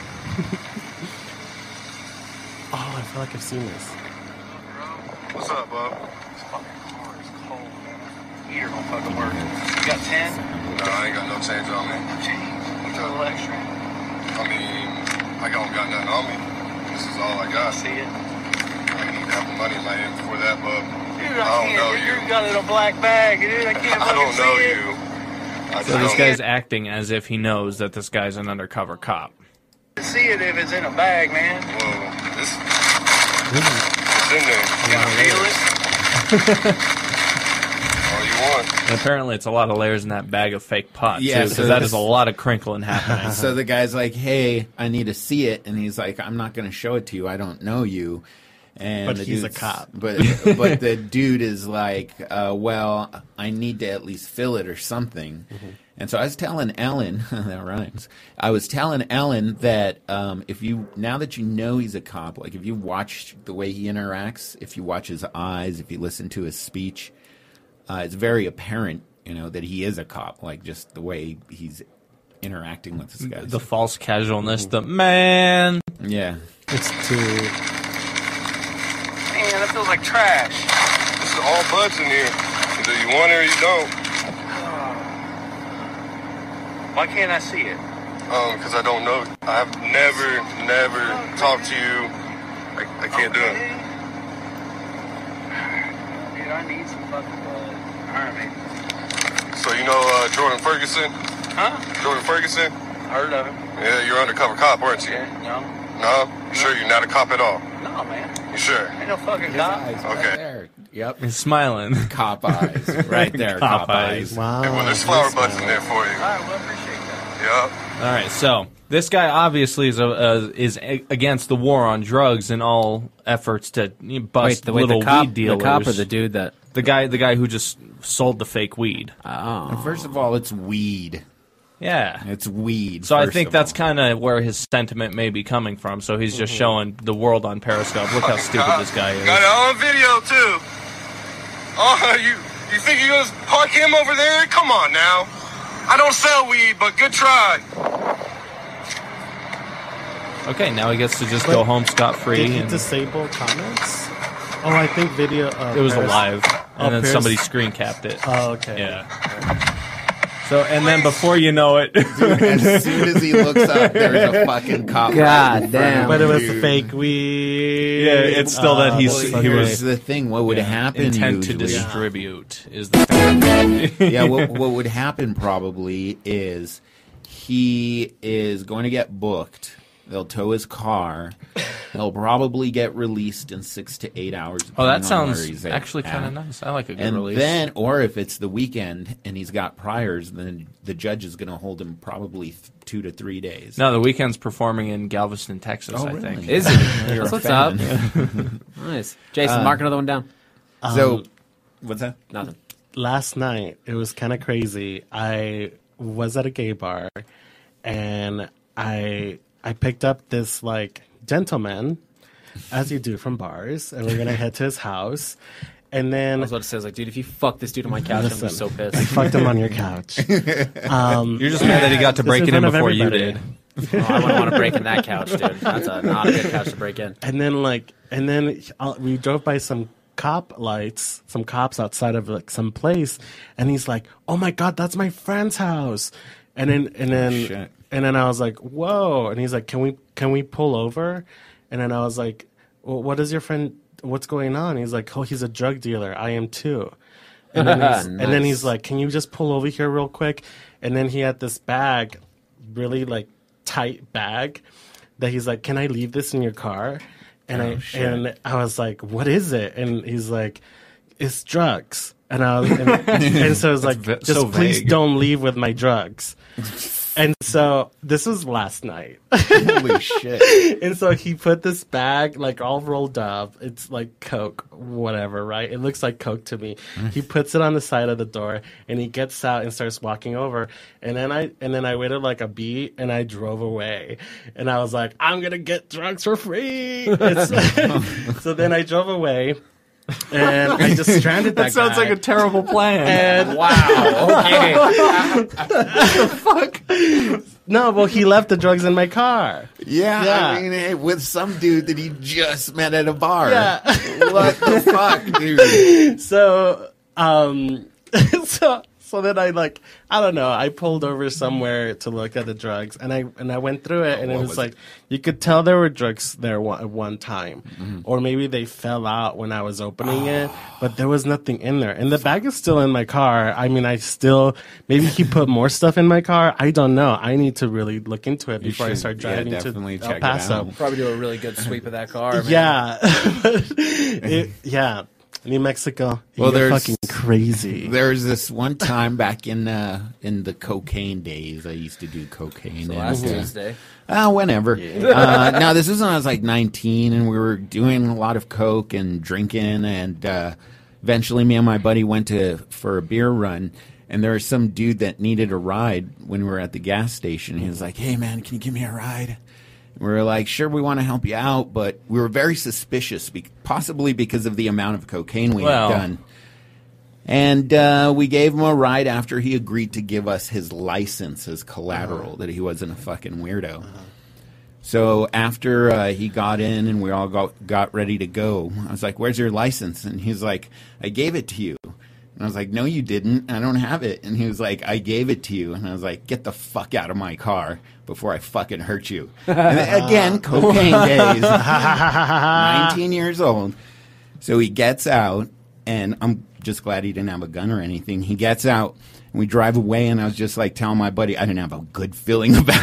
[SPEAKER 9] Oh, I feel like I've seen this.
[SPEAKER 7] What's up, bub?
[SPEAKER 1] This fucking car is cold, man. Heater don't fucking work. You got 10?
[SPEAKER 7] No, I ain't got no change on me.
[SPEAKER 1] Change. A little extra.
[SPEAKER 7] I mean, I don't got nothing on me. This is all I got.
[SPEAKER 1] See it?
[SPEAKER 7] I need to have the money in my hand before that, bub.
[SPEAKER 1] Dude,
[SPEAKER 7] I don't know you.
[SPEAKER 1] You got a little black bag, dude. I can't
[SPEAKER 7] I don't
[SPEAKER 1] fucking
[SPEAKER 7] know
[SPEAKER 1] see
[SPEAKER 7] you.
[SPEAKER 1] it.
[SPEAKER 2] So this guy's acting as if he knows that this guy's an undercover cop.
[SPEAKER 1] See it if it's in a bag, man.
[SPEAKER 7] Well, it's in there.
[SPEAKER 1] You gonna feel it?
[SPEAKER 7] All you want.
[SPEAKER 2] And apparently it's a lot of layers in that bag of fake pot,
[SPEAKER 4] Yeah,
[SPEAKER 2] too,
[SPEAKER 4] so
[SPEAKER 2] because that
[SPEAKER 4] this-
[SPEAKER 2] is a lot of crinkling happening.
[SPEAKER 4] So the guy's like, "Hey, I need to see it," and he's like, "I'm not going to show it to you. I don't know you." And
[SPEAKER 9] But
[SPEAKER 4] the
[SPEAKER 9] he's a
[SPEAKER 4] dude's-
[SPEAKER 9] cop.
[SPEAKER 4] But the dude is like, "Well, I need to at least fill it or something."
[SPEAKER 9] Mm-hmm.
[SPEAKER 4] And so I was telling Ellen, that rhymes. I was telling Ellen that if you, now that you know he's a cop, like if you watch the way he interacts, if you watch his eyes, if you listen to his speech, it's very apparent, you know, that he is a cop. Like just the way he's interacting with this guy.
[SPEAKER 2] The false casualness, the man.
[SPEAKER 4] Yeah.
[SPEAKER 9] It's too.
[SPEAKER 1] Man, that feels like trash.
[SPEAKER 7] This is all buds in here. Either you want it or you don't.
[SPEAKER 1] Why can't I see it?
[SPEAKER 7] Because I don't know. I've never talked to you. I can't do it.
[SPEAKER 1] Dude, I need some fucking blood. Alright, man.
[SPEAKER 7] So you know Jordan Ferguson?
[SPEAKER 1] Huh?
[SPEAKER 7] Jordan Ferguson?
[SPEAKER 1] Heard of him.
[SPEAKER 7] Yeah, you're undercover cop, weren't you?
[SPEAKER 1] No.
[SPEAKER 7] No? You sure you're not a cop at all?
[SPEAKER 1] No, man.
[SPEAKER 7] You sure?
[SPEAKER 1] Ain't no fucking cop.
[SPEAKER 4] Eyes
[SPEAKER 7] Okay.
[SPEAKER 4] right there. Yep.
[SPEAKER 2] He's smiling.
[SPEAKER 4] Cop eyes. Right there.
[SPEAKER 2] Cop
[SPEAKER 4] Cop
[SPEAKER 2] eyes.
[SPEAKER 4] eyes.
[SPEAKER 9] Wow.
[SPEAKER 7] Hey, well, there's flower buds in there for you.
[SPEAKER 1] Alright, well, appreciate that.
[SPEAKER 7] Yep.
[SPEAKER 2] All right, so this guy obviously is against the war on drugs and all efforts to bust little weed dealers.
[SPEAKER 8] The cop or the dude that...
[SPEAKER 2] The guy who just sold the fake weed.
[SPEAKER 8] Oh.
[SPEAKER 4] And first of all, it's weed.
[SPEAKER 2] Yeah.
[SPEAKER 4] It's weed.
[SPEAKER 2] So I
[SPEAKER 4] first
[SPEAKER 2] think
[SPEAKER 4] of
[SPEAKER 2] that's
[SPEAKER 4] all.
[SPEAKER 2] kind of where his sentiment may be coming from. So he's just showing the world on Periscope. Look how stupid this guy is.
[SPEAKER 7] Got it on video, too. Oh, you think you're going to park him over there? Come on now. I don't sell weed, but good try.
[SPEAKER 2] Okay, now he gets to just go home scot-free.
[SPEAKER 9] Did he
[SPEAKER 2] And
[SPEAKER 9] disable comments? Oh, I think video.
[SPEAKER 2] It was
[SPEAKER 9] Paris-
[SPEAKER 2] alive, and then
[SPEAKER 9] Paris-
[SPEAKER 2] somebody screen capped it.
[SPEAKER 9] Oh, okay.
[SPEAKER 2] Yeah. So, and then before you know it,
[SPEAKER 4] As soon as he looks up, there's a fucking cop.
[SPEAKER 8] God
[SPEAKER 4] right in front
[SPEAKER 8] damn.
[SPEAKER 4] of
[SPEAKER 9] But it was
[SPEAKER 4] him.
[SPEAKER 9] fake weed.
[SPEAKER 2] Yeah, it's still that he's-
[SPEAKER 9] that's
[SPEAKER 2] he
[SPEAKER 9] okay.
[SPEAKER 4] Here's the thing: what would happen?
[SPEAKER 2] intent to
[SPEAKER 4] usually?
[SPEAKER 2] distribute is the
[SPEAKER 4] Yeah, what would happen probably is he is going to get booked. They'll tow his car. He'll probably get released in 6 to 8 hours.
[SPEAKER 2] Oh, that
[SPEAKER 4] depending on where
[SPEAKER 2] sounds
[SPEAKER 4] he's
[SPEAKER 2] actually
[SPEAKER 4] at.
[SPEAKER 2] kind of nice. I like a good
[SPEAKER 4] And
[SPEAKER 2] release.
[SPEAKER 4] then, or if it's the weekend and he's got priors, then the judge is going to hold him probably 2 to 3 days.
[SPEAKER 2] no, the weekend's performing in Galveston, Texas.
[SPEAKER 4] Oh,
[SPEAKER 2] I
[SPEAKER 4] really?
[SPEAKER 2] think.
[SPEAKER 8] Is it?
[SPEAKER 4] You're
[SPEAKER 8] That's
[SPEAKER 4] a
[SPEAKER 8] what's
[SPEAKER 4] fan.
[SPEAKER 8] up. Nice. Jason, mark another one down.
[SPEAKER 4] So, what's that?
[SPEAKER 8] Nothing.
[SPEAKER 9] Last night, it was kind of crazy. I was at a gay bar, and I picked up this like gentleman, as you do from bars, and we're gonna head to his house. And
[SPEAKER 8] I
[SPEAKER 9] then
[SPEAKER 8] was about to say, I was like, dude, if you fuck this dude on my couch, I'm gonna be so
[SPEAKER 9] I
[SPEAKER 8] pissed.
[SPEAKER 9] fucked him on your couch.
[SPEAKER 2] You're just mad that he got to
[SPEAKER 9] Just
[SPEAKER 2] break
[SPEAKER 9] in
[SPEAKER 2] it in
[SPEAKER 9] front of
[SPEAKER 2] before you
[SPEAKER 9] everybody.
[SPEAKER 2] did.
[SPEAKER 8] Oh, I wouldn't want to break in that couch, dude. That's not a good couch to break in.
[SPEAKER 9] And then we drove by some cop lights, some cops outside of like some place, and he's like, "Oh my god, that's my friend's house." And then
[SPEAKER 4] shit.
[SPEAKER 9] and then I was like, "Whoa!" And he's like, "Can we pull over?" And then I was like, "Well, what is your friend? What's going on?" He's like, "Oh, he's a drug dealer. I am too." And then he's like, "Can you just pull over here real quick?" And then he had this bag, really like tight bag, that he's like, "Can I leave this in your car?" And I was like, "What is it?" And he's like, "It's drugs." And I was, and so I was like,
[SPEAKER 2] That's
[SPEAKER 9] "Just
[SPEAKER 2] so
[SPEAKER 9] please
[SPEAKER 2] vague.
[SPEAKER 9] don't leave with my drugs." And so this was last night.
[SPEAKER 4] Holy shit.
[SPEAKER 9] And so he put this bag like all rolled up. It's like Coke, whatever, right? It looks like Coke to me. He puts it on the side of the door and he gets out and starts walking over. And then I waited like a beat and I drove away. And I was like, I'm gonna get drugs for free. So then I drove away and I just stranded that
[SPEAKER 2] That sounds
[SPEAKER 9] guy.
[SPEAKER 2] like a terrible plan.
[SPEAKER 9] And
[SPEAKER 8] Wow. Okay.
[SPEAKER 9] no, well, he left the drugs in my car.
[SPEAKER 4] Yeah,
[SPEAKER 9] Yeah.
[SPEAKER 4] I mean, hey, with some dude that he just met at a bar.
[SPEAKER 9] Yeah.
[SPEAKER 4] What the fuck, dude?
[SPEAKER 9] So, so then I don't know. I pulled over somewhere to look at the drugs, and I went through it, and it
[SPEAKER 4] what
[SPEAKER 9] was
[SPEAKER 4] was
[SPEAKER 9] like you could tell there were drugs there at one time, or maybe they fell out when I was opening it, but there was nothing in there, and the bag is still in my car. I mean, maybe he put more stuff in my car. I don't know. I need to really look into it before I
[SPEAKER 4] should.
[SPEAKER 9] start
[SPEAKER 4] Yeah,
[SPEAKER 9] driving
[SPEAKER 4] definitely
[SPEAKER 9] to
[SPEAKER 4] check
[SPEAKER 9] El
[SPEAKER 4] it
[SPEAKER 9] Paso.
[SPEAKER 4] out.
[SPEAKER 8] Probably do a really good sweep of that car, man.
[SPEAKER 9] Yeah, yeah. New Mexico,
[SPEAKER 4] Well,
[SPEAKER 9] you're
[SPEAKER 4] there's-
[SPEAKER 9] fucking crazy.
[SPEAKER 4] There was this one time back in the cocaine days. I used to do cocaine.
[SPEAKER 8] Last
[SPEAKER 4] and,
[SPEAKER 8] Tuesday.
[SPEAKER 4] Whenever. No, this was when I was like 19, and we were doing a lot of coke and drinking, and eventually me and my buddy went for a beer run, and there was some dude that needed a ride when we were at the gas station. He was like, "Hey, man, can you give me a ride?" We were like, "Sure, we want to help you out," but we were very suspicious, possibly because of the amount of cocaine we
[SPEAKER 2] Well.
[SPEAKER 4] had done. And we gave him a ride after he agreed to give us his license as collateral, that he wasn't a fucking weirdo. So after he got in and we all got ready to go, I was like, "Where's your license?" And he's like, "I gave it to you." And I was like, "No, you didn't. I don't have it." And he was like, "I gave it to you." And I was like, "Get the fuck out of my car before I fucking hurt you." And then, again, cocaine days. 19 years old. So he gets out, and I'm just glad he didn't have a gun or anything. He gets out, and we drive away, and I was just like telling my buddy, I didn't have a good feeling about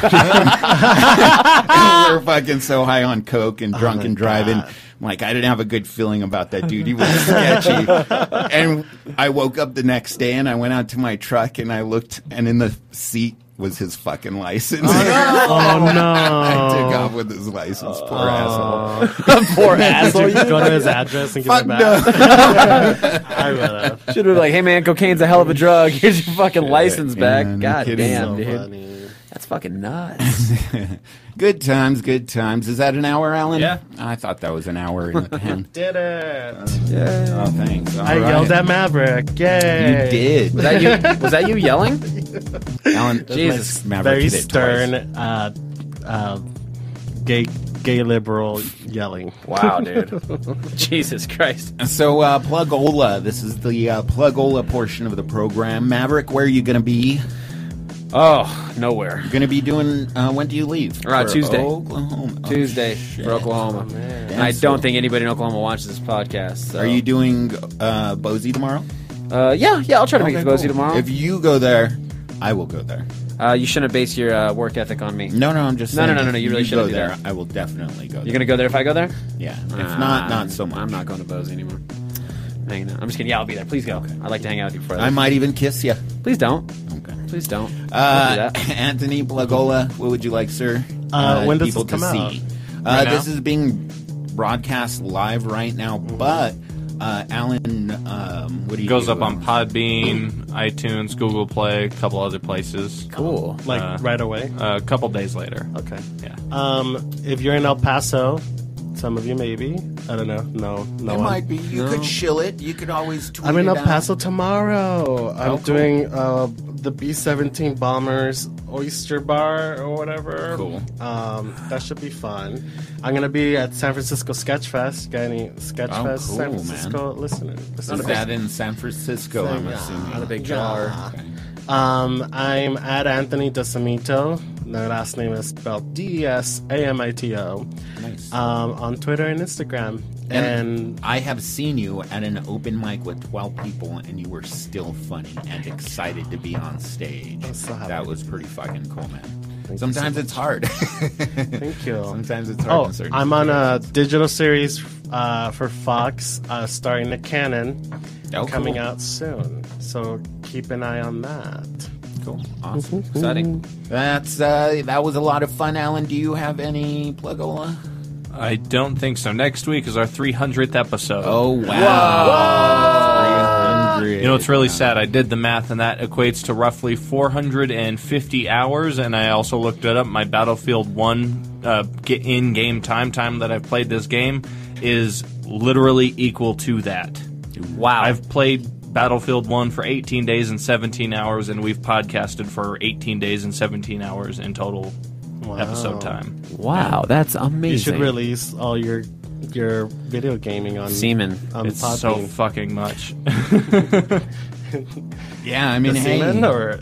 [SPEAKER 4] it. And we were fucking so high on coke and drunk and driving. I'm like, I didn't have a good feeling about that dude. He was sketchy. And I woke up the next day, and I went out to my truck, and I looked, and in the seat was his fucking license.
[SPEAKER 9] Oh no!
[SPEAKER 4] I took off with his license. Poor asshole.
[SPEAKER 8] Poor asshole.
[SPEAKER 9] Did you go to his address and give
[SPEAKER 4] Fuck
[SPEAKER 9] it back? I would have.
[SPEAKER 8] Should have been like, hey man, cocaine's a hell of a drug. Here's your fucking license back.
[SPEAKER 4] no
[SPEAKER 8] God
[SPEAKER 4] kidding.
[SPEAKER 8] damn,
[SPEAKER 9] So
[SPEAKER 8] dude.
[SPEAKER 9] funny.
[SPEAKER 8] That's fucking nuts.
[SPEAKER 4] Good times, good times. Is that an hour, Alan?
[SPEAKER 2] Yeah.
[SPEAKER 4] I thought that was an hour in the pen.
[SPEAKER 9] Did it!
[SPEAKER 4] Oh, thanks. All
[SPEAKER 9] I
[SPEAKER 4] right.
[SPEAKER 9] yelled at Maverick. Yay!
[SPEAKER 4] You did.
[SPEAKER 8] Was that you? Was that you yelling?
[SPEAKER 4] Alan,
[SPEAKER 8] Jesus.
[SPEAKER 4] Maverick
[SPEAKER 9] Very
[SPEAKER 4] did it twice.
[SPEAKER 9] stern, gay gay liberal yelling.
[SPEAKER 8] Wow, dude. Jesus Christ.
[SPEAKER 4] So, Plugola. This is the Plugola portion of the program. Maverick, where are you going to be?
[SPEAKER 8] Oh, nowhere.
[SPEAKER 4] You're going to be doing, when do you leave? For
[SPEAKER 8] Tuesday.
[SPEAKER 4] Oklahoma. Oh,
[SPEAKER 8] Tuesday
[SPEAKER 4] shit.
[SPEAKER 8] for Oklahoma.
[SPEAKER 9] Oh, man.
[SPEAKER 8] And I don't think anybody in Oklahoma watches this podcast. So.
[SPEAKER 4] Are you doing Boise tomorrow?
[SPEAKER 8] Yeah, I'll try to make it to Boise tomorrow.
[SPEAKER 4] If you go there, I will go there.
[SPEAKER 8] You shouldn't base your work ethic on me.
[SPEAKER 4] No, I'm just saying.
[SPEAKER 8] No, you really
[SPEAKER 4] go
[SPEAKER 8] shouldn't be
[SPEAKER 4] there.
[SPEAKER 8] there.
[SPEAKER 4] I will definitely go there.
[SPEAKER 8] You're going to go there if I go there?
[SPEAKER 4] Yeah. If not so much.
[SPEAKER 8] I'm not going to Boise anymore. Hanging out. I'm just kidding. Yeah, I'll be there. Please go. I'd like to hang out with you before
[SPEAKER 4] I might even kiss you.
[SPEAKER 8] Please don't.
[SPEAKER 4] Okay.
[SPEAKER 8] Please don't. Don't do that.
[SPEAKER 4] Anthony Plugola, what would you like, sir?
[SPEAKER 9] When does
[SPEAKER 4] people
[SPEAKER 9] this come
[SPEAKER 4] to
[SPEAKER 9] out?
[SPEAKER 4] see?
[SPEAKER 2] Right
[SPEAKER 4] This
[SPEAKER 2] now?
[SPEAKER 4] is being broadcast live right now, but Alan, what do you
[SPEAKER 2] Goes
[SPEAKER 4] do?
[SPEAKER 2] up on Podbean, iTunes, Google Play, a couple other places.
[SPEAKER 8] Cool.
[SPEAKER 9] Like right away?
[SPEAKER 2] A couple days later.
[SPEAKER 9] Okay.
[SPEAKER 2] Yeah.
[SPEAKER 9] If you're in El Paso, some of you maybe. I don't know. No
[SPEAKER 4] It
[SPEAKER 9] one.
[SPEAKER 4] might be. You could shill it. You could always tweet
[SPEAKER 9] I'm in
[SPEAKER 4] it
[SPEAKER 9] El
[SPEAKER 4] out.
[SPEAKER 9] Paso tomorrow. I'm
[SPEAKER 4] cool.
[SPEAKER 9] doing the B-17 Bombers Oyster Bar or whatever.
[SPEAKER 4] Cool.
[SPEAKER 9] That should be fun. I'm gonna be at San Francisco Sketchfest. Got any Sketchfest
[SPEAKER 4] cool,
[SPEAKER 9] San
[SPEAKER 4] man.
[SPEAKER 9] Francisco listeners?
[SPEAKER 4] Is that in San Francisco, I'm assuming?
[SPEAKER 8] Not a big drawer.
[SPEAKER 4] Okay.
[SPEAKER 9] I'm at Anthony Desamito. My last name is spelled Desamito.
[SPEAKER 4] Nice.
[SPEAKER 9] On Twitter and Instagram. And
[SPEAKER 4] I have seen you at an open mic with 12 people, and you were still funny and excited to be on stage.
[SPEAKER 9] so happy.
[SPEAKER 4] That was pretty fucking cool, man.
[SPEAKER 9] you
[SPEAKER 4] Sometimes
[SPEAKER 9] so
[SPEAKER 4] it's hard.
[SPEAKER 9] thank you.
[SPEAKER 4] Sometimes it's hard.
[SPEAKER 9] Oh,
[SPEAKER 4] in certain
[SPEAKER 9] I'm on a
[SPEAKER 4] situations.
[SPEAKER 9] digital series for Fox, starring Nick Cannon,
[SPEAKER 4] Oh,
[SPEAKER 9] coming
[SPEAKER 4] cool.
[SPEAKER 9] out soon. So keep an eye on that.
[SPEAKER 4] Cool. Awesome.
[SPEAKER 8] Exciting.
[SPEAKER 4] That's that was a lot of fun. Alan, do you have any Plugola?
[SPEAKER 2] I don't think so. Next week is our 300th episode.
[SPEAKER 4] Oh wow! 300.
[SPEAKER 2] You know, it's really sad. I did the math, and that equates to roughly 450 hours. And I also looked it up. My Battlefield 1 in-game time that I've played this game is literally equal to that.
[SPEAKER 8] Wow.
[SPEAKER 2] I've played Battlefield 1 for 18 days and 17 hours, and we've podcasted for 18 days and 17 hours in total episode time.
[SPEAKER 8] Wow, that's amazing.
[SPEAKER 9] You should release all your video gaming on
[SPEAKER 8] Semen.
[SPEAKER 9] On
[SPEAKER 2] It's so
[SPEAKER 9] Podbean.
[SPEAKER 2] fucking much.
[SPEAKER 4] Yeah, I mean,
[SPEAKER 9] The
[SPEAKER 4] hey.
[SPEAKER 9] semen or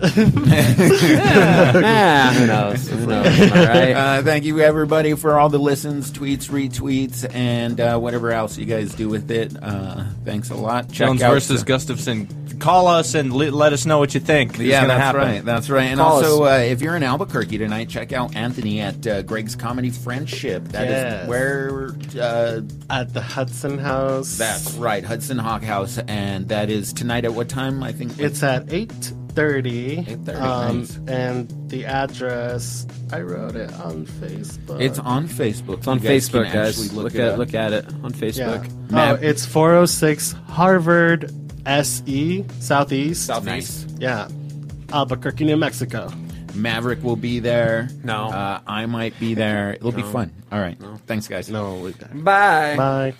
[SPEAKER 8] Who knows? Who knows? All right.
[SPEAKER 4] Thank you, everybody, for all the listens, tweets, retweets, and whatever else you guys do with it. Thanks a lot. Check
[SPEAKER 2] Jones
[SPEAKER 4] out
[SPEAKER 2] versus Gustafson. Call us and let us know what you think. It's
[SPEAKER 4] Yeah,
[SPEAKER 2] gonna
[SPEAKER 4] that's
[SPEAKER 2] happen.
[SPEAKER 4] right. That's right. And
[SPEAKER 8] Call
[SPEAKER 4] also, if you're in Albuquerque tonight, check out Anthony at Greg's Comedy Friendship. That is
[SPEAKER 9] Yes.
[SPEAKER 4] where.
[SPEAKER 9] at the Hudson House.
[SPEAKER 4] That's right, Hudson Hawk House, and that is tonight at what time? I think
[SPEAKER 9] It's at 8:30.
[SPEAKER 4] 8:30, nice.
[SPEAKER 9] And the address, I wrote it on Facebook.
[SPEAKER 4] It's on Facebook.
[SPEAKER 8] It's on
[SPEAKER 4] You guys
[SPEAKER 8] Facebook,
[SPEAKER 4] can
[SPEAKER 8] guys.
[SPEAKER 4] actually
[SPEAKER 8] Look
[SPEAKER 4] it
[SPEAKER 8] at
[SPEAKER 4] up.
[SPEAKER 8] it on Facebook.
[SPEAKER 9] Oh, it's 406 Harvard SE Southeast.
[SPEAKER 4] Nice.
[SPEAKER 9] Yeah, Albuquerque, New Mexico.
[SPEAKER 4] Maverick will be there.
[SPEAKER 8] No.
[SPEAKER 4] I might be there. It'll be fun. All right. Thanks, guys.
[SPEAKER 9] No,
[SPEAKER 8] Bye.
[SPEAKER 9] bye.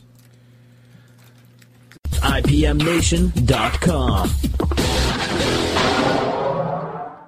[SPEAKER 10] IPMNation.com.